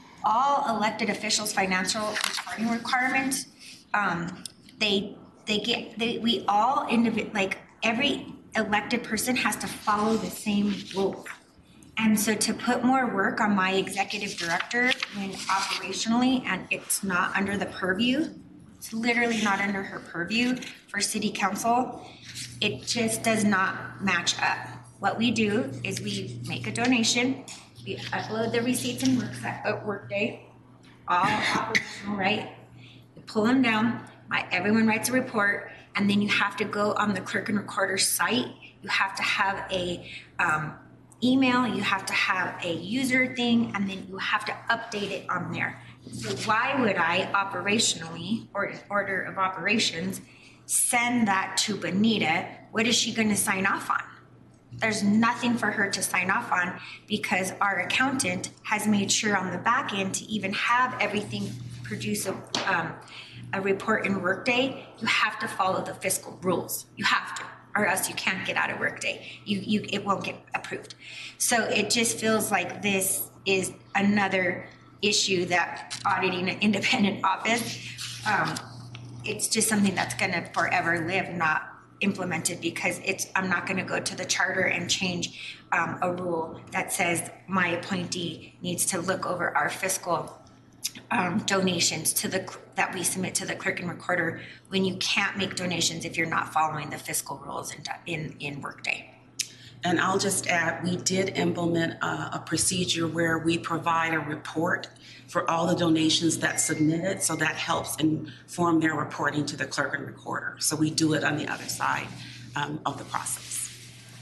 all elected officials' financial reporting requirements, um, they they get they we all individ like every elected person has to follow the same rules. And so to put more work on my executive director when operationally, and it's not under the purview, it's literally not under her purview for City Council, it just does not match up. What we do is we make a donation, we upload the receipts in work, uh, Workday, all operational, right? We pull them down, my, everyone writes a report, and then you have to go on the clerk and recorder site. You have to have a um, email, you have to have a user thing, and then you have to update it on there. So why would I operationally, or order of operations, send that to Bonita? What is she going to sign off on? There's nothing for her to sign off on because our accountant has made sure on the back end to even have everything produce a, um, a report in Workday. You have to follow the fiscal rules. You have to, or else you can't get out of Workday. You, you, it won't get approved. So it just feels like this is another issue that auditing an independent office, um, it's just something that's gonna forever live, not implemented, because it's, I'm not gonna go to the charter and change um, a rule that says my appointee needs to look over our fiscal um, donations to the, that we submit to the clerk and recorder when you can't make donations if you're not following the fiscal rules in, in, in Workday. And I'll just add, we did implement a, a procedure where we provide a report for all the donations that submitted, so that helps inform their reporting to the clerk and recorder. So we do it on the other side um, of the process.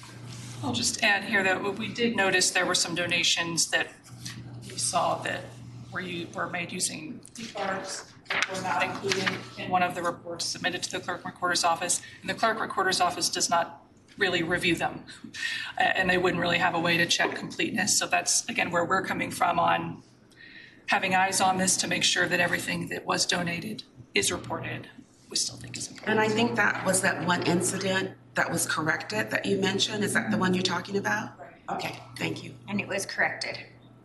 I'll just add here that we did notice there were some donations that we saw that were, you, were made using e-cards that were not included in one of the reports submitted to the clerk and recorder's office. And the clerk and recorder's office does not really review them, and they wouldn't really have a way to check completeness. So that's, again, where we're coming from on having eyes on this to make sure that everything that was donated is reported. We still think is important. And I think that was that one incident that was corrected that you mentioned. Is that the one you're talking about? Right. Okay, thank you. And it was corrected.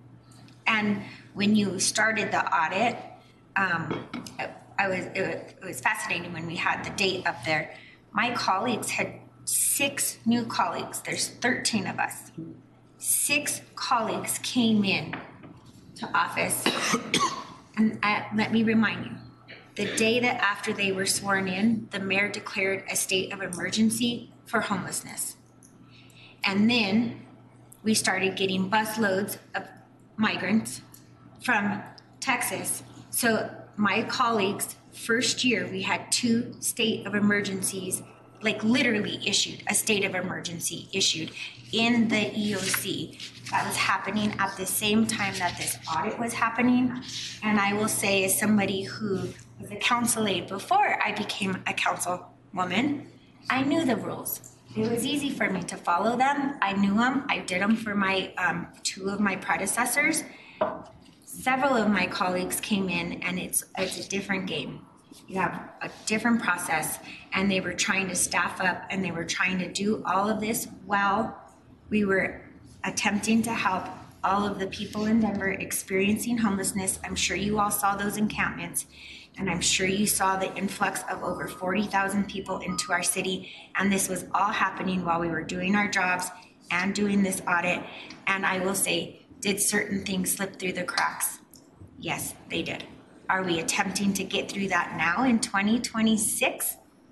And when you started the audit, um, I was, it was, it was fascinating when we had the date up there. My colleagues had six new colleagues, there's thirteen of us. Six colleagues came in to office. And uh, let me remind you, the day that after they were sworn in, the mayor declared a state of emergency for homelessness. And then we started getting busloads of migrants from Texas. So my colleagues, first year, we had two state of emergencies, like literally issued, a state of emergency issued in the E O C. That was happening at the same time that this audit was happening. And I will say, as somebody who was a council aide before I became a councilwoman, I knew the rules. It was easy for me to follow them. I knew them. I did them for my um, two of my predecessors. Several of my colleagues came in, and it's it's a different game. You have a different process, and they were trying to staff up, and they were trying to do all of this while we were attempting to help all of the people in Denver experiencing homelessness. I'm sure you all saw those encampments, and I'm sure you saw the influx of over forty thousand people into our city, and this was all happening while we were doing our jobs and doing this audit. And I will say, did certain things slip through the cracks? Yes, they did. Are we attempting to get through that now in twenty twenty-six?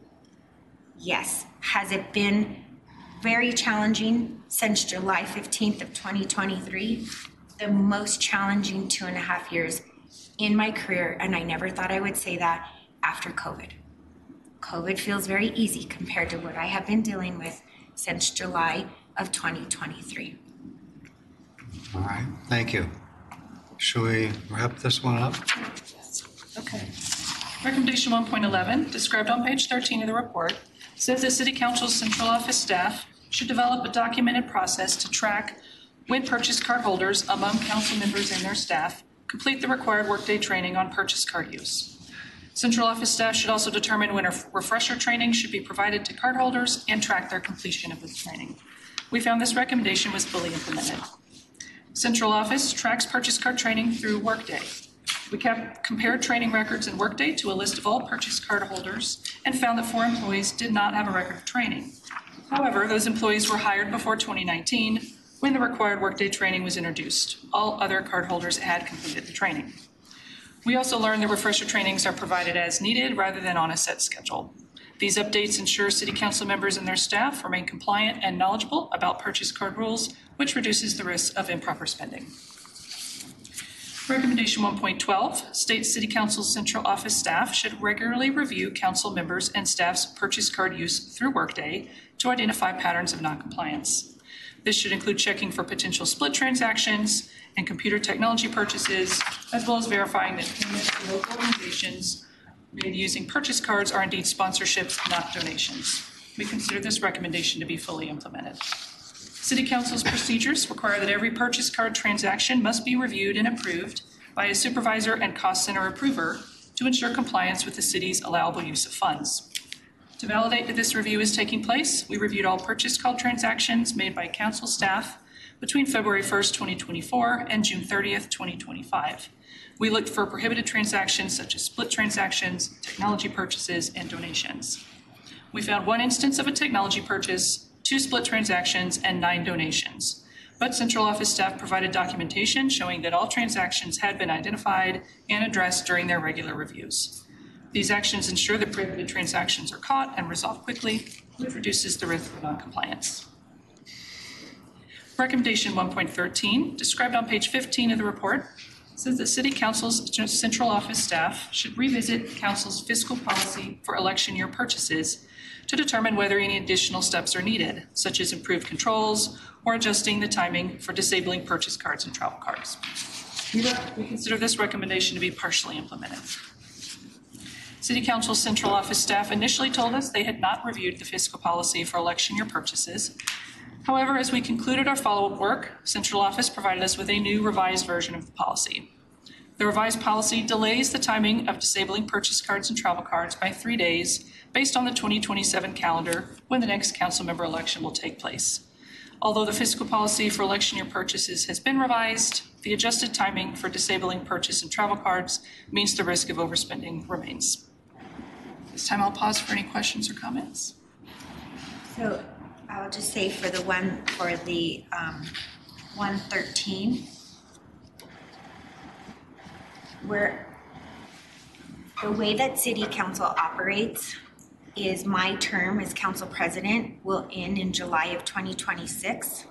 Yes. Has it been very challenging since July fifteenth of twenty twenty-three? The most challenging two and a half years in my career, and I never thought I would say that after COVID. COVID feels very easy compared to what I have been dealing with since July of twenty twenty-three. All right, thank you. Should we wrap this one up? Okay. Recommendation one point eleven, described on page thirteen of the report, says that City Council's central office staff should develop a documented process to track when purchase card holders among council members and their staff complete the required workday training on purchase card use. Central office staff should also determine when a refresher training should be provided to card holders and track their completion of this training. We found this recommendation was fully implemented. Central office tracks purchase card training through Workday. We kept, compared training records in Workday to a list of all purchase card holders and found that four employees did not have a record of training. However, those employees were hired before twenty nineteen when the required Workday training was introduced. All other card holders had completed the training. We also learned that refresher trainings are provided as needed rather than on a set schedule. These updates ensure City Council members and their staff remain compliant and knowledgeable about purchase card rules, which reduces the risk of improper spending. Recommendation one point twelve states City Council's central office staff should regularly review council members and staff's purchase card use through Workday to identify patterns of noncompliance. This should include checking for potential split transactions and computer technology purchases, as well as verifying that payments to local organizations made using purchase cards are indeed sponsorships, not donations. We consider this recommendation to be fully implemented. City Council's procedures require that every purchase card transaction must be reviewed and approved by a supervisor and cost center approver to ensure compliance with the city's allowable use of funds. To validate that this review is taking place, we reviewed all purchase card transactions made by council staff between February first, twenty twenty-four and June thirtieth, twenty twenty-five. We looked for prohibited transactions such as split transactions, technology purchases, and donations. We found one instance of a technology purchase, two split transactions, and nine donations. But central office staff provided documentation showing that all transactions had been identified and addressed during their regular reviews. These actions ensure that prohibited transactions are caught and resolved quickly, which reduces the risk of noncompliance. Recommendation one point thirteen, described on page fifteen of the report, says that City Council's central office staff should revisit Council's fiscal policy for election year purchases to determine whether any additional steps are needed, such as improved controls or adjusting the timing for disabling purchase cards and travel cards. We consider this recommendation to be partially implemented. City Council's central office staff initially told us they had not reviewed the fiscal policy for election year purchases. However, as we concluded our follow-up work, central office provided us with a new revised version of the policy. The revised policy delays the timing of disabling purchase cards and travel cards by three days based on the twenty twenty-seven calendar when the next council member election will take place. Although the fiscal policy for election year purchases has been revised, the adjusted timing for disabling purchase and travel cards means the risk of overspending remains. This time I'll pause for any questions or comments. So I'll just say for the one, for the um, one thirteen, where the way that city council operates is my term as council president will end in July of twenty twenty-six.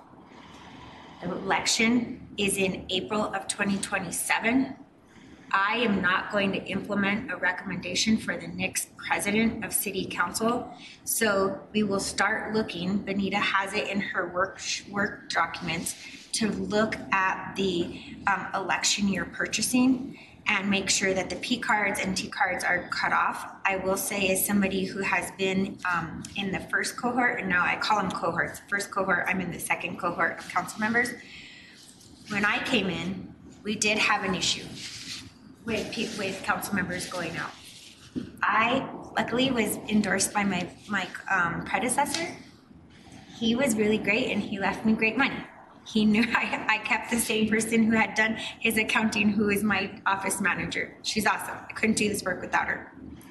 The election is in April of twenty twenty-seven. I am not going to implement a recommendation for the next president of city council. So we will start looking, Benita has it in her work, work documents, to look at the um, election year purchasing and make sure that the P cards and T cards are cut off. I will say, as somebody who has been um, in the first cohort, and now I call them cohorts, first cohort, I'm in the second cohort of council members. When I came in, we did have an issue with, with council members going out. I luckily was endorsed by my, my um, predecessor. He was really great and he left me great money. He knew I, I kept the same person who had done his accounting, who is my office manager. She's awesome. I couldn't do this work without her.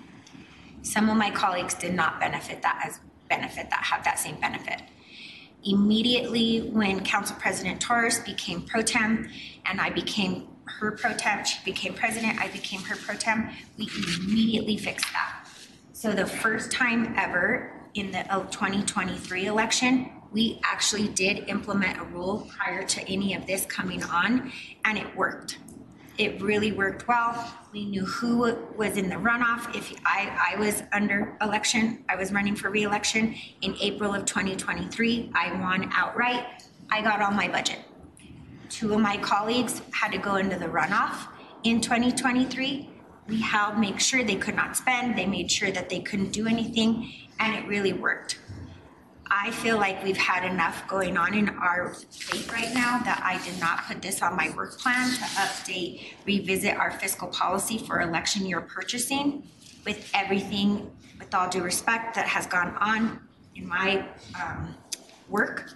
Some of my colleagues did not benefit that as benefit that have that same benefit. Immediately when Council President Torres became pro tem and I became her pro tem, she became president, I became her pro tem, we immediately fixed that. So the first time ever in the twenty twenty-three election, we actually did implement a rule prior to any of this coming on, and it worked. It really worked well. We knew who was in the runoff. If I, I was under election, I was running for re-election in April of twenty twenty-three. I won outright. I got all my budget. Two of my colleagues had to go into the runoff in twenty twenty-three. We held, make sure they could not spend. They made sure that they couldn't do anything, and it really worked. I feel like we've had enough going on in our plate right now that I did not put this on my work plan to update, revisit our fiscal policy for election year purchasing with everything, with all due respect, that has gone on in my um, work.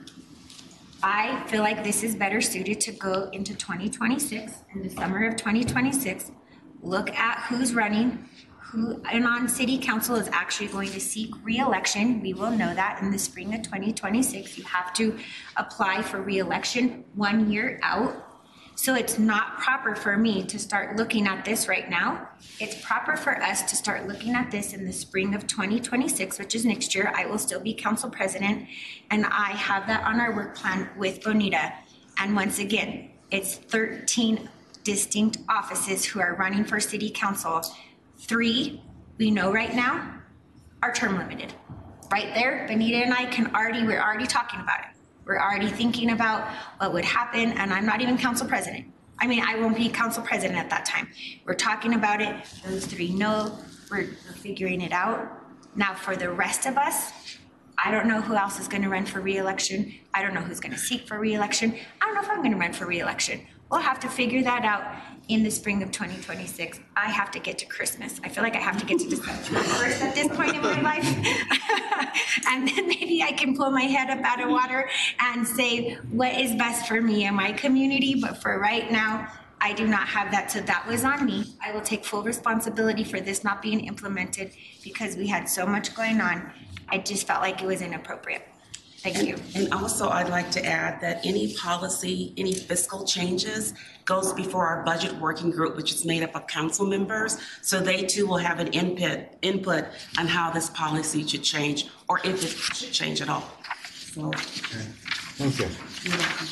I feel like this is better suited to go into twenty twenty-six, in the summer of twenty twenty-six, look at who's running, who and on city council is actually going to seek re-election. We will know that in the spring of twenty twenty-six. You have to apply for re-election one year out. So it's not proper for me to start looking at this right now. It's proper for us to start looking at this in the spring of twenty twenty-six, which is next year. I will still be council president, and I have that on our work plan with Bonita. And once again, it's thirteen distinct offices who are running for city council. Three, we know right now, are term limited. Right there, Benita and I can already, we're already talking about it. We're already thinking about what would happen, and I'm not even council president. I mean, I won't be council president at that time. We're talking about it. Those three know. We're, we're figuring it out. Now, for the rest of us, I don't know who else is going to run for re-election. I don't know who's going to seek for re-election. I don't know if I'm going to run for re-election. We'll have to figure that out in the spring of twenty twenty-six. I have to get to Christmas. I feel like I have to get to December first at this point in my life. And then maybe I can pull my head up out of water and say what is best for me and my community. But for right now, I do not have that. So that was on me. I will take full responsibility for this not being implemented because we had so much going on. I just felt like it was inappropriate. Thank you. And also, I'd like to add that any policy, any fiscal changes goes before our budget working group, which is made up of council members. So they too will have an input input on how this policy should change, or if it should change at all. So, okay. Thank you. You're welcome.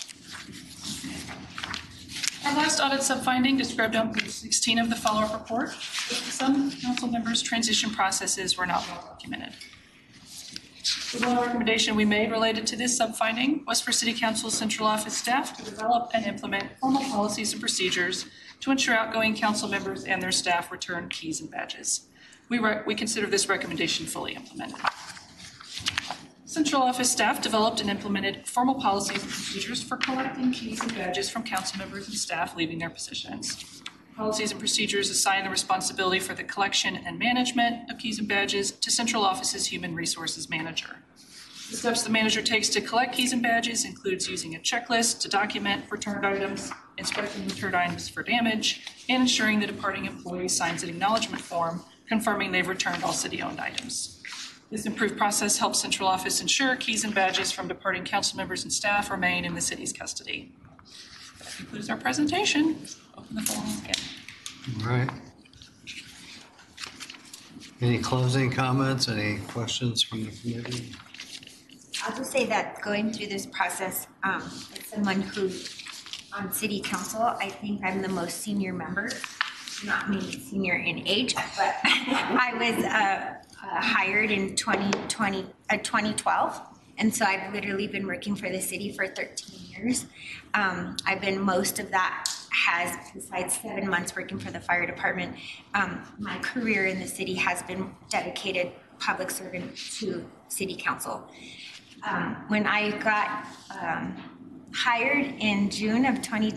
Our last audit sub-finding described on page sixteen of the follow-up report. Some council members' transition processes were not well documented. The one recommendation we made related to this sub-finding was for City Council's central office staff to develop and implement formal policies and procedures to ensure outgoing council members and their staff return keys and badges. We, we consider this recommendation fully implemented. Central office staff developed and implemented formal policies and procedures for collecting keys and badges from council members and staff leaving their positions. Policies and procedures assign the responsibility for the collection and management of keys and badges to central office's human resources manager. The steps the manager takes to collect keys and badges includes using a checklist to document returned items, inspecting returned items for damage, and ensuring the departing employee signs an acknowledgement form confirming they've returned all city-owned items. This improved process helps central office ensure keys and badges from departing council members and staff remain in the city's custody. That concludes our presentation. Open the floor again. All right. Any closing comments, any questions from the committee? I'll just say that going through this process, um, as someone who on city council, I think I'm the most senior member, not me senior in age, but I was uh, uh, hired in twenty twenty, uh, twenty twelve. And so I've literally been working for the city for thirteen years. Um, I've been, most of that has, besides seven months working for the fire department, um, my career in the city has been dedicated public servant to city council. Um, when I got um, hired in June of twenty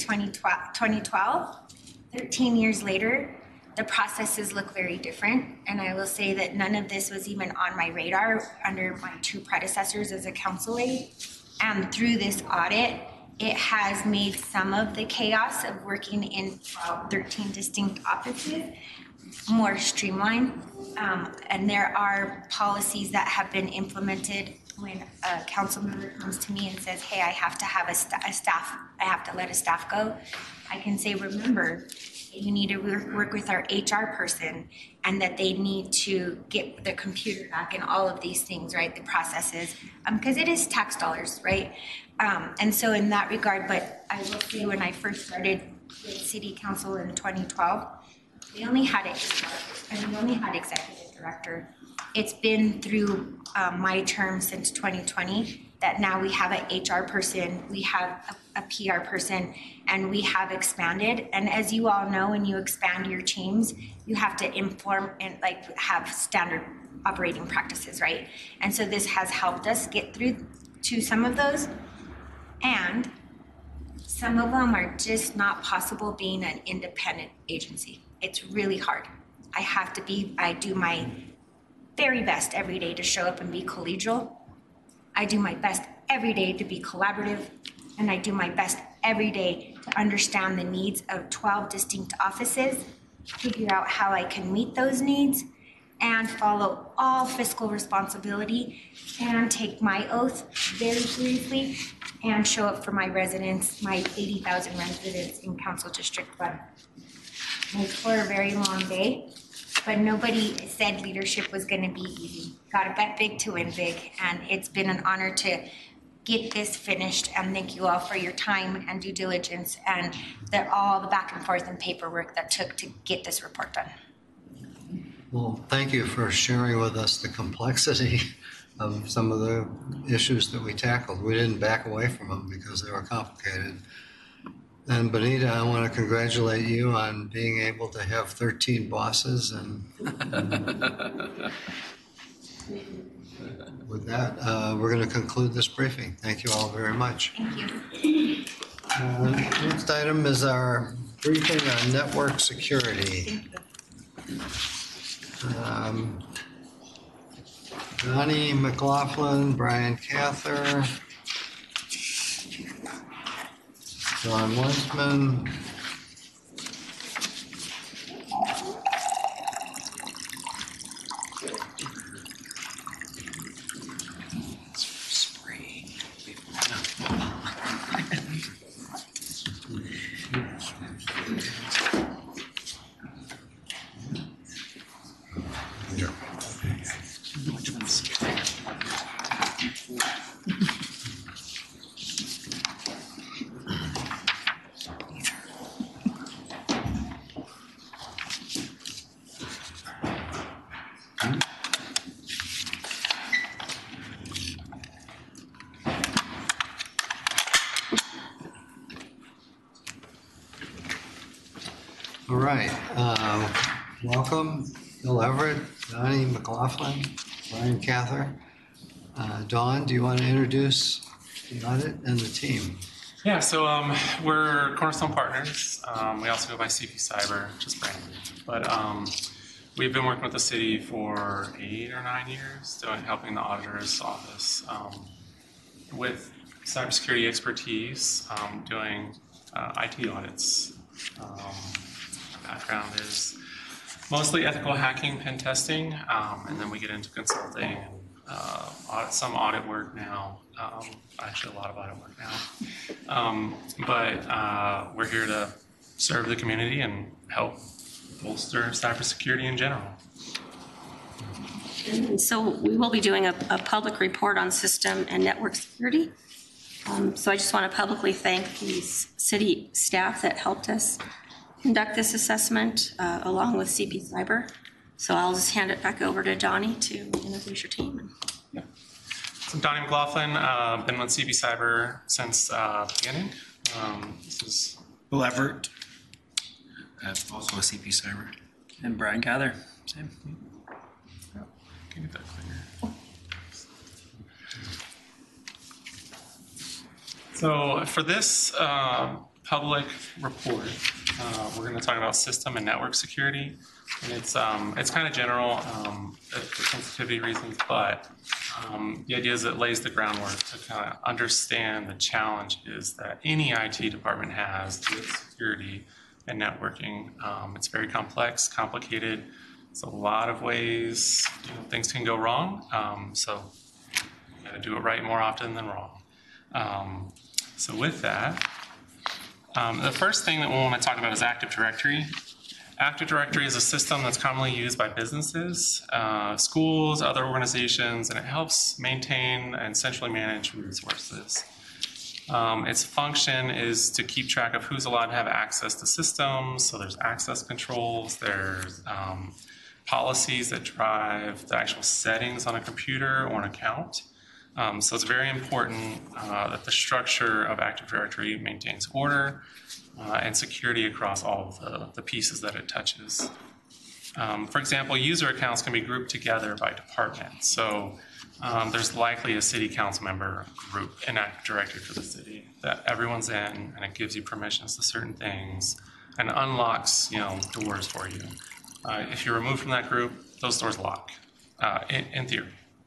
twelve, thirteen years later, the processes look very different. And I will say that none of this was even on my radar under my two predecessors as a council aide. And through this audit, it has made some of the chaos of working in thirteen distinct offices more streamlined. Um, and there are policies that have been implemented when a council member comes to me and says, hey, I have to have a, st a staff, I have to let a staff go. I can say, remember, you need to work with our H R person and that they need to get the computer back and all of these things, right? The processes, because um, it is tax dollars, right? Um, and so in that regard, but I will say when I first started with city council in twenty twelve, we only had a H R, and we only had executive director. It's been through um, my term since twenty twenty that now we have an H R person, we have a, a P R person, and we have expanded. And as you all know, when you expand your teams, you have to inform and like have standard operating practices, right? And so this has helped us get through to some of those. And some of them are just not possible being an independent agency. It's really hard. I have to be, I do my very best every day to show up and be collegial. I do my best every day to be collaborative, and I do my best every day to understand the needs of twelve distinct offices, figure out how I can meet those needs, and follow all fiscal responsibility, and take my oath very seriously, and show up for my residents, my eighty thousand residents in Council District one. It's for a very long day, but nobody said leadership was going to be easy. Got to bet big to win big, and it's been an honor to get this finished, and thank you all for your time and due diligence and the, all the back and forth and paperwork that took to get this report done. Well, thank you for sharing with us the complexity of some of the issues that we tackled. We didn't back away from them because they were complicated. And Benita, I want to congratulate you on being able to have thirteen bosses. And with that, uh, we're going to conclude this briefing. Thank you all very much. Thank you. Uh, next item is our briefing on network security. Um, Donnie McLaughlin, Brian Cather, John Westman, all right, uh, welcome, Bill Everett, Donnie McLaughlin, Brian Cather. Uh, Dawn, do you want to introduce the audit and the team? Yeah, so um, we're Cornerstone Partners. Um, we also go by C P Cyber, just branded. But um, we've been working with the city for eight or nine years, doing helping the auditor's office um, with cybersecurity expertise, um, doing uh, I T audits. Um, background is mostly ethical hacking, pen testing, um, and then we get into consulting and uh, audit, some audit work now, um, actually a lot of audit work now. Um, but uh, we're here to serve the community and help bolster cybersecurity in general. And so we will be doing a, a public report on system and network security. Um, so I just want to publicly thank the city staff that helped us conduct this assessment, uh, along with C P Cyber. So I'll just hand it back over to Donnie to introduce your team. Yeah. So I'm Donnie McLaughlin, uh, been with C P Cyber since uh, the beginning. Um, this is Will Everett, uh, also with C P Cyber. And Brian Cather, same. Yeah. Can get that clear. So for this uh, public report, uh, we're going to talk about system and network security. And it's um, it's kind of general um, for sensitivity reasons, but um, the idea is it lays the groundwork to kind of understand the challenges that any I T department has with security and networking. Um, it's very complex, complicated. It's a lot of ways you know, things can go wrong. Um, so you got to do it right more often than wrong. Um, so with that, um, the first thing that we want to talk about is Active Directory. Active Directory is a system that's commonly used by businesses, uh, schools, other organizations, and it helps maintain and centrally manage resources. Um, its function is to keep track of who's allowed to have access to systems. So there's access controls, there's um, policies that drive the actual settings on a computer or an account. Um, so it's very important uh, that the structure of Active Directory maintains order uh, and security across all of the, the pieces that it touches. Um, for example, user accounts can be grouped together by department. So um, there's likely a city council member group in Active Directory for the city that everyone's in, and it gives you permissions to certain things and unlocks, you know, doors for you. Uh, if you're removed from that group, those doors lock, uh, in, in theory.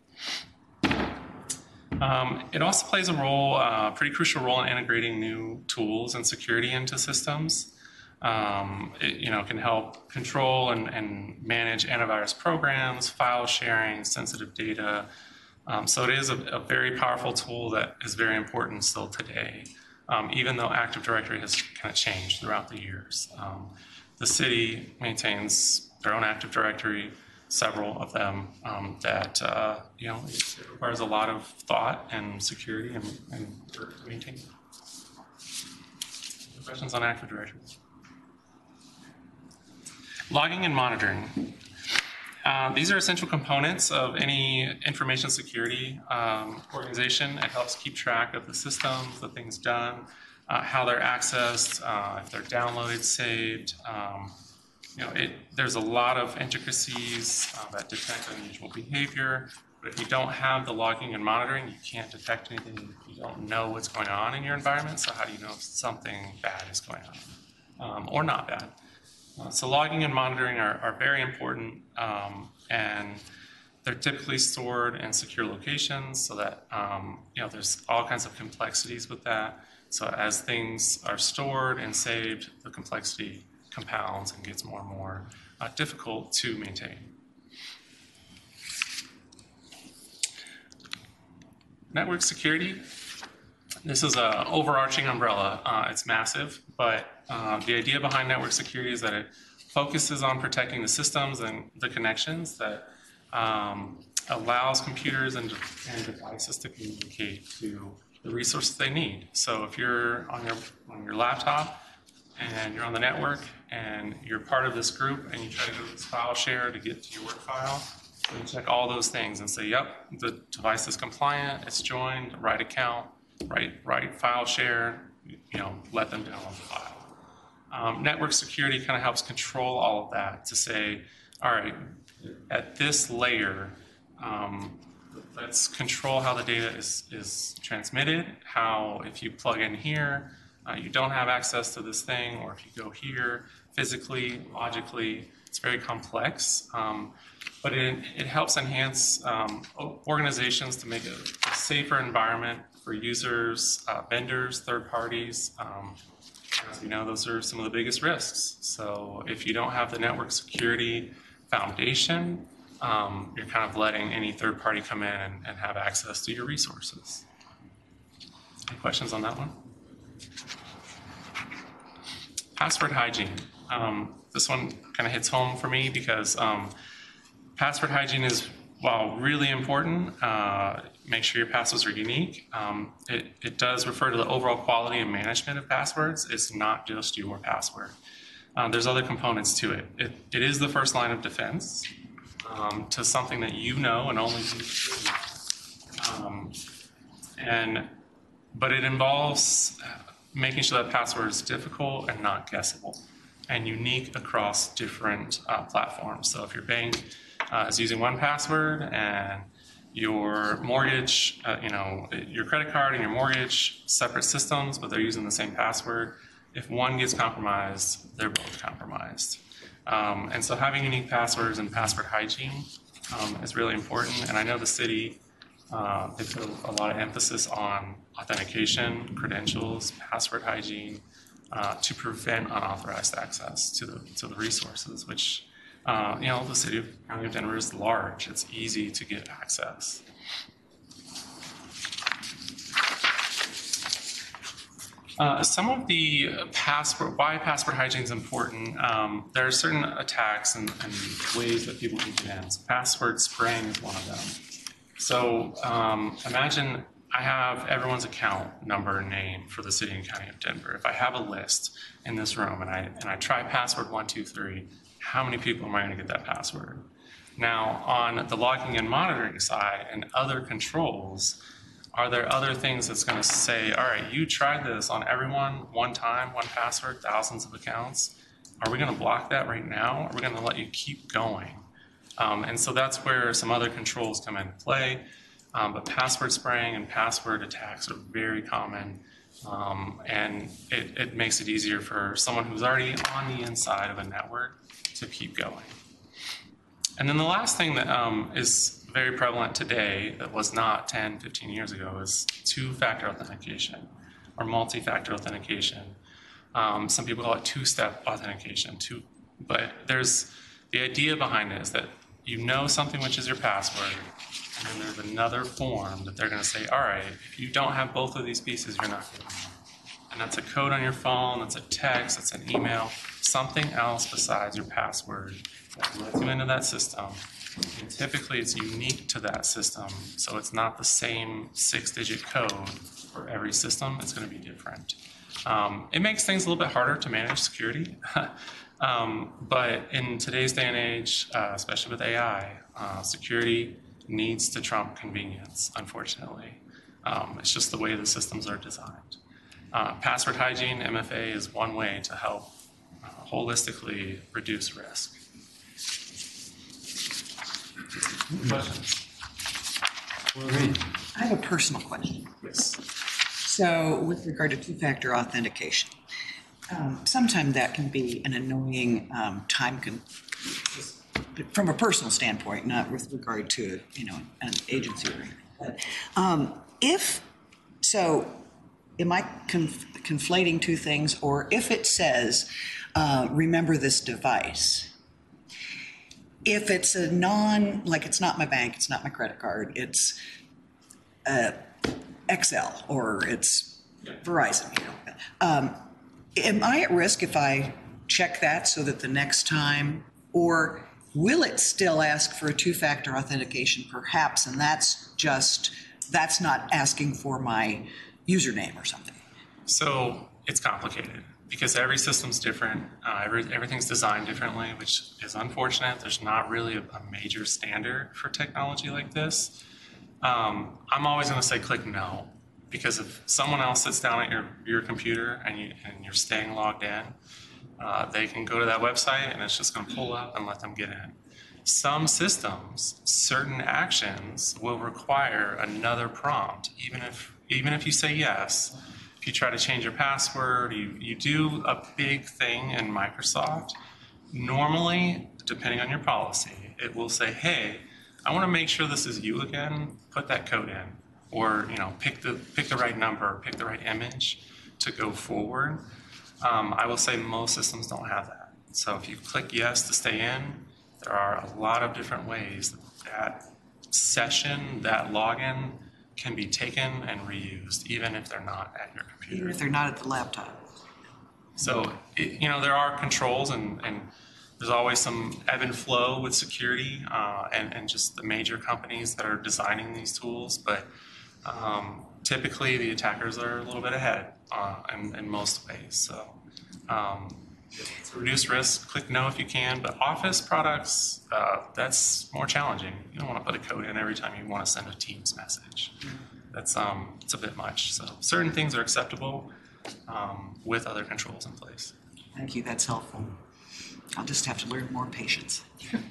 Um, it also plays a role, a uh, pretty crucial role in integrating new tools and security into systems. Um, it, you know, can help control and, and manage antivirus programs, file sharing, sensitive data. Um, so it is a, a very powerful tool that is very important still today, um, even though Active Directory has kind of changed throughout the years. Um, the city maintains their own Active Directory, several of them um, that, uh, you know, it, it requires a lot of thought and security and, and work to maintain. Questions on Active Directory? Logging and monitoring. Uh, these are essential components of any information security um, organization. It helps keep track of the systems, the things done, uh, how they're accessed, uh, if they're downloaded, saved. Um, you know, it, there's a lot of intricacies uh, that detect unusual behavior. But if you don't have the logging and monitoring, you can't detect anything. You don't know what's going on in your environment. So how do you know if something bad is going on um, or not bad? Uh, so logging and monitoring are, are very important, um, and they're typically stored in secure locations so that, um, you know, there's all kinds of complexities with that. So as things are stored and saved, the complexity compounds and gets more and more uh, difficult to maintain. Network security. This is an overarching umbrella. Uh, it's massive, but uh, the idea behind network security is that it focuses on protecting the systems and the connections that um, allows computers and, and devices to communicate to the resources they need. So if you're on your, on your laptop and you're on the network and you're part of this group and you try to go to this file share to get to your work file, so you check all those things and say, yep, the device is compliant, it's joined, right account, right, right file share, you know, let them download the file. Um, network security kind of helps control all of that to say, all right, at this layer, um, let's control how the data is, is transmitted, how if you plug in here, uh, you don't have access to this thing, or if you go here physically, logically, it's very complex. Um, but it, it helps enhance um, organizations to make a, a safer environment for users, uh, vendors, third parties. Um, as you know, those are some of the biggest risks. So if you don't have the network security foundation, um, you're kind of letting any third party come in and, and have access to your resources. Any questions on that one? Password hygiene. Um, this one kind of hits home for me because um, password hygiene is, while really important, uh, make sure your passwords are unique. Um, it, it does refer to the overall quality and management of passwords. It's not just your password. Uh, there's other components to it. It, it is the first line of defense um, to something that you know and only you know. Um, and, but it involves making sure that password is difficult and not guessable and unique across different uh, platforms. So if your bank uh, is using one password and your mortgage, uh, you know, your credit card and your mortgage, separate systems, but they're using the same password, if one gets compromised, they're both compromised. Um, and so having unique passwords and password hygiene um, is really important. And I know the city, uh, they put a lot of emphasis on authentication, credentials, password hygiene, uh, to prevent unauthorized access to the, to the resources, which, uh, you know, the city of, County of Denver is large. It's easy to get access. Uh, some of the password, why password hygiene is important, um, there are certain attacks and, and ways that people can get in. So password spraying is one of them. So um, imagine I have everyone's account number and name for the city and county of Denver. If I have a list in this room and I, and I try password one, two, three, how many people am I going to get that password? Now, on the logging and monitoring side and other controls, are there other things that's going to say, all right, you tried this on everyone one time, one password, thousands of accounts. Are we going to block that right now? Or are we going to let you keep going? Um, and so that's where some other controls come into play. Um, but password spraying and password attacks are very common. Um, and it, it makes it easier for someone who's already on the inside of a network to keep going. And then the last thing that um, is very prevalent today that was not ten, fifteen years ago is two-factor authentication or multi-factor authentication. Um, some people call it two-step authentication, two, but there's the idea behind it is that you know something which is your password, and then there's another form that they're going to say, all right, if you don't have both of these pieces, you're not getting them. And that's a code on your phone, that's a text, that's an email, something else besides your password that lets you into that system. And typically it's unique to that system, so it's not the same six-digit code for every system. It's going to be different. Um, it makes things a little bit harder to manage security, um, but in today's day and age, uh, especially with A I, uh, security needs to trump convenience, unfortunately. Um, it's just the way the systems are designed. Uh, password hygiene, M F A, is one way to help uh, holistically reduce risk. Questions? I have a personal question. Yes. So with regard to two-factor authentication, um, sometimes that can be an annoying um, time con from a personal standpoint, not with regard to, you know, an agency or anything. But um, if, so am I conf conflating two things? Or if it says, uh, remember this device, if it's a non, like it's not my bank, it's not my credit card, it's uh, X L or it's Verizon, you know, um, am I at risk if I check that so that the next time, or will it still ask for a two-factor authentication perhaps, and that's just, that's not asking for my username or something? So it's complicated because every system's different. Uh, every, everything's designed differently, which is unfortunate. There's not really a, a major standard for technology like this. Um, I'm always going to say click no, because if someone else sits down at your, your computer and, you, and you're staying logged in, uh, they can go to that website and it's just going to pull up and let them get in. Some systems, certain actions will require another prompt, even if, even if you say yes. If you try to change your password, you, you do a big thing in Microsoft, normally, depending on your policy, it will say, hey, I want to make sure this is you again, put that code in. Or, you know, pick the, pick the right number, pick the right image to go forward. Um, I will say most systems don't have that. So if you click yes to stay in, there are a lot of different ways that session, that login can be taken and reused, even if they're not at your computer. Even if they're not at the laptop. So, it, you know, there are controls, and, and there's always some ebb and flow with security uh, and, and just the major companies that are designing these tools. But um, typically, the attackers are a little bit ahead uh, in, in most ways. So, um, to reduce risk, click no if you can. But Office products, uh, that's more challenging. You don't want to put a code in every time you want to send a Teams message. That's um, it's a bit much. So, certain things are acceptable um, with other controls in place. Thank you, that's helpful. I'll just have to learn more patience.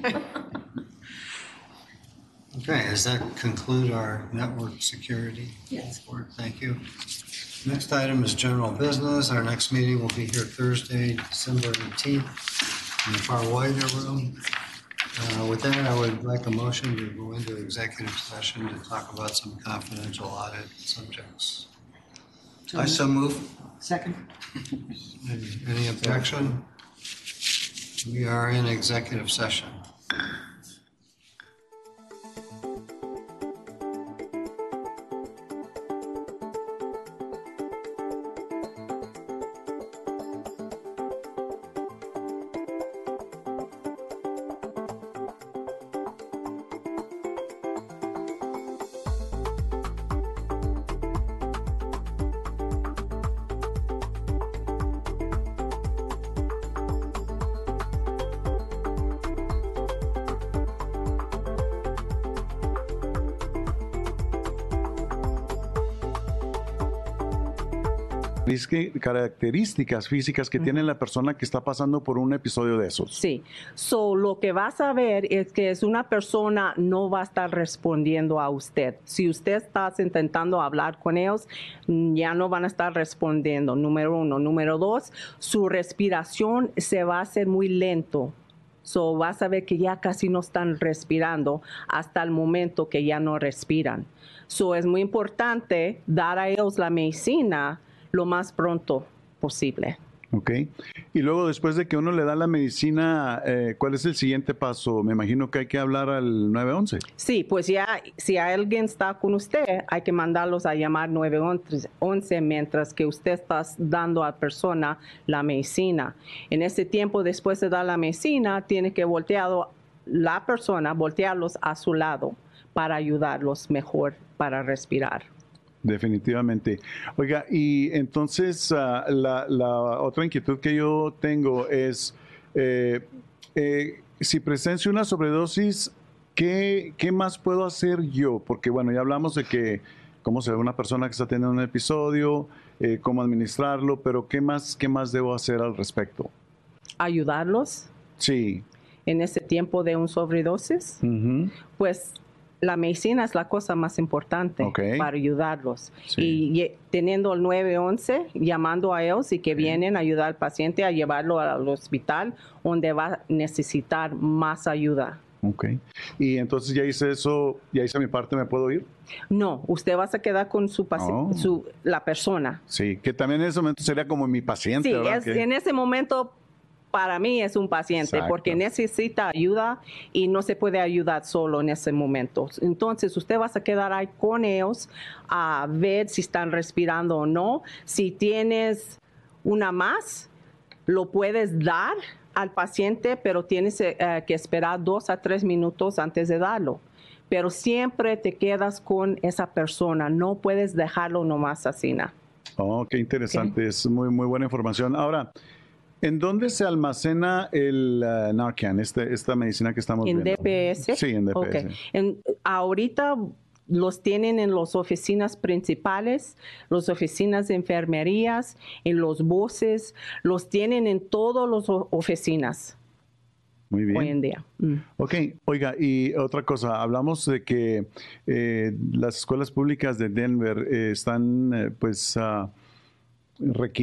Okay, does that conclude our network security? Yes. report? Thank you. Next item is general business. Our next meeting will be here Thursday, December eighteenth, in the Far Widener Room. Uh, With that, I would like a motion to go into executive session to talk about some confidential audit subjects. I so move. Second. Any any objection? We are in executive session. características físicas que tiene la persona que está pasando por un episodio de esos. Sí, so, lo que vas a ver es que es una persona no va a estar respondiendo a usted. Si usted está intentando hablar con ellos, ya no van a estar respondiendo, número uno. Número dos, su respiración se va a hacer muy lento. So, vas a ver que ya casi no están respirando hasta el momento que ya no respiran. So, es muy importante dar a ellos la medicina lo más pronto posible. Ok. Y luego, después de que uno le da la medicina, eh, ¿cuál es el siguiente paso? Me imagino que hay que hablar al nueve once. Sí, pues ya, si alguien está con usted, hay que mandarlos a llamar nueve once mientras que usted está dando a la persona la medicina. En ese tiempo, después de dar la medicina, tiene que voltear la persona, voltearlos a su lado para ayudarlos mejor para respirar. Definitivamente. Oiga, y entonces uh, la, la otra inquietud que yo tengo es, eh, eh, si presencio una sobredosis, ¿qué, ¿qué más puedo hacer yo? Porque bueno, ya hablamos de que cómo se ve una persona que está teniendo un episodio, eh, cómo administrarlo, pero ¿qué más, qué más debo hacer al respecto? ¿Ayudarlos? Sí. En ese tiempo de un sobredosis, uh-huh. pues la medicina es la cosa más importante okay. para ayudarlos. Sí. Y, y teniendo el nueve once, llamando a ellos y que okay. vienen a ayudar al paciente a llevarlo al hospital donde va a necesitar más ayuda. Ok. Y entonces ya hice eso, ya hice mi parte, ¿me puedo ir? No, usted va a quedar con su, oh. su la persona. Sí, que también en ese momento sería como mi paciente, sí, ¿verdad? Es, que... en ese momento para mí es un paciente. Exacto. Porque necesita ayuda y no se puede ayudar solo en ese momento. Entonces usted va a quedar ahí con ellos a ver si están respirando o no. Si tienes una más, lo puedes dar al paciente, pero tienes eh, que esperar dos a tres minutos antes de darlo. Pero siempre te quedas con esa persona. No puedes dejarlo nomás así. ¿no? Oh, qué interesante. Okay. Es muy, muy buena información. Ahora, ¿en dónde se almacena el uh, Narcan, este, esta medicina que estamos ¿En viendo? ¿En D P S? Sí, en D P S. Okay. En, ahorita los tienen en las oficinas principales, las oficinas de enfermerías, en los buses, los tienen en todas las oficinas. Muy bien. Hoy en día. Mm. Ok, oiga, y otra cosa, hablamos de que eh, las escuelas públicas de Denver eh, están, eh, pues, uh, requiriendo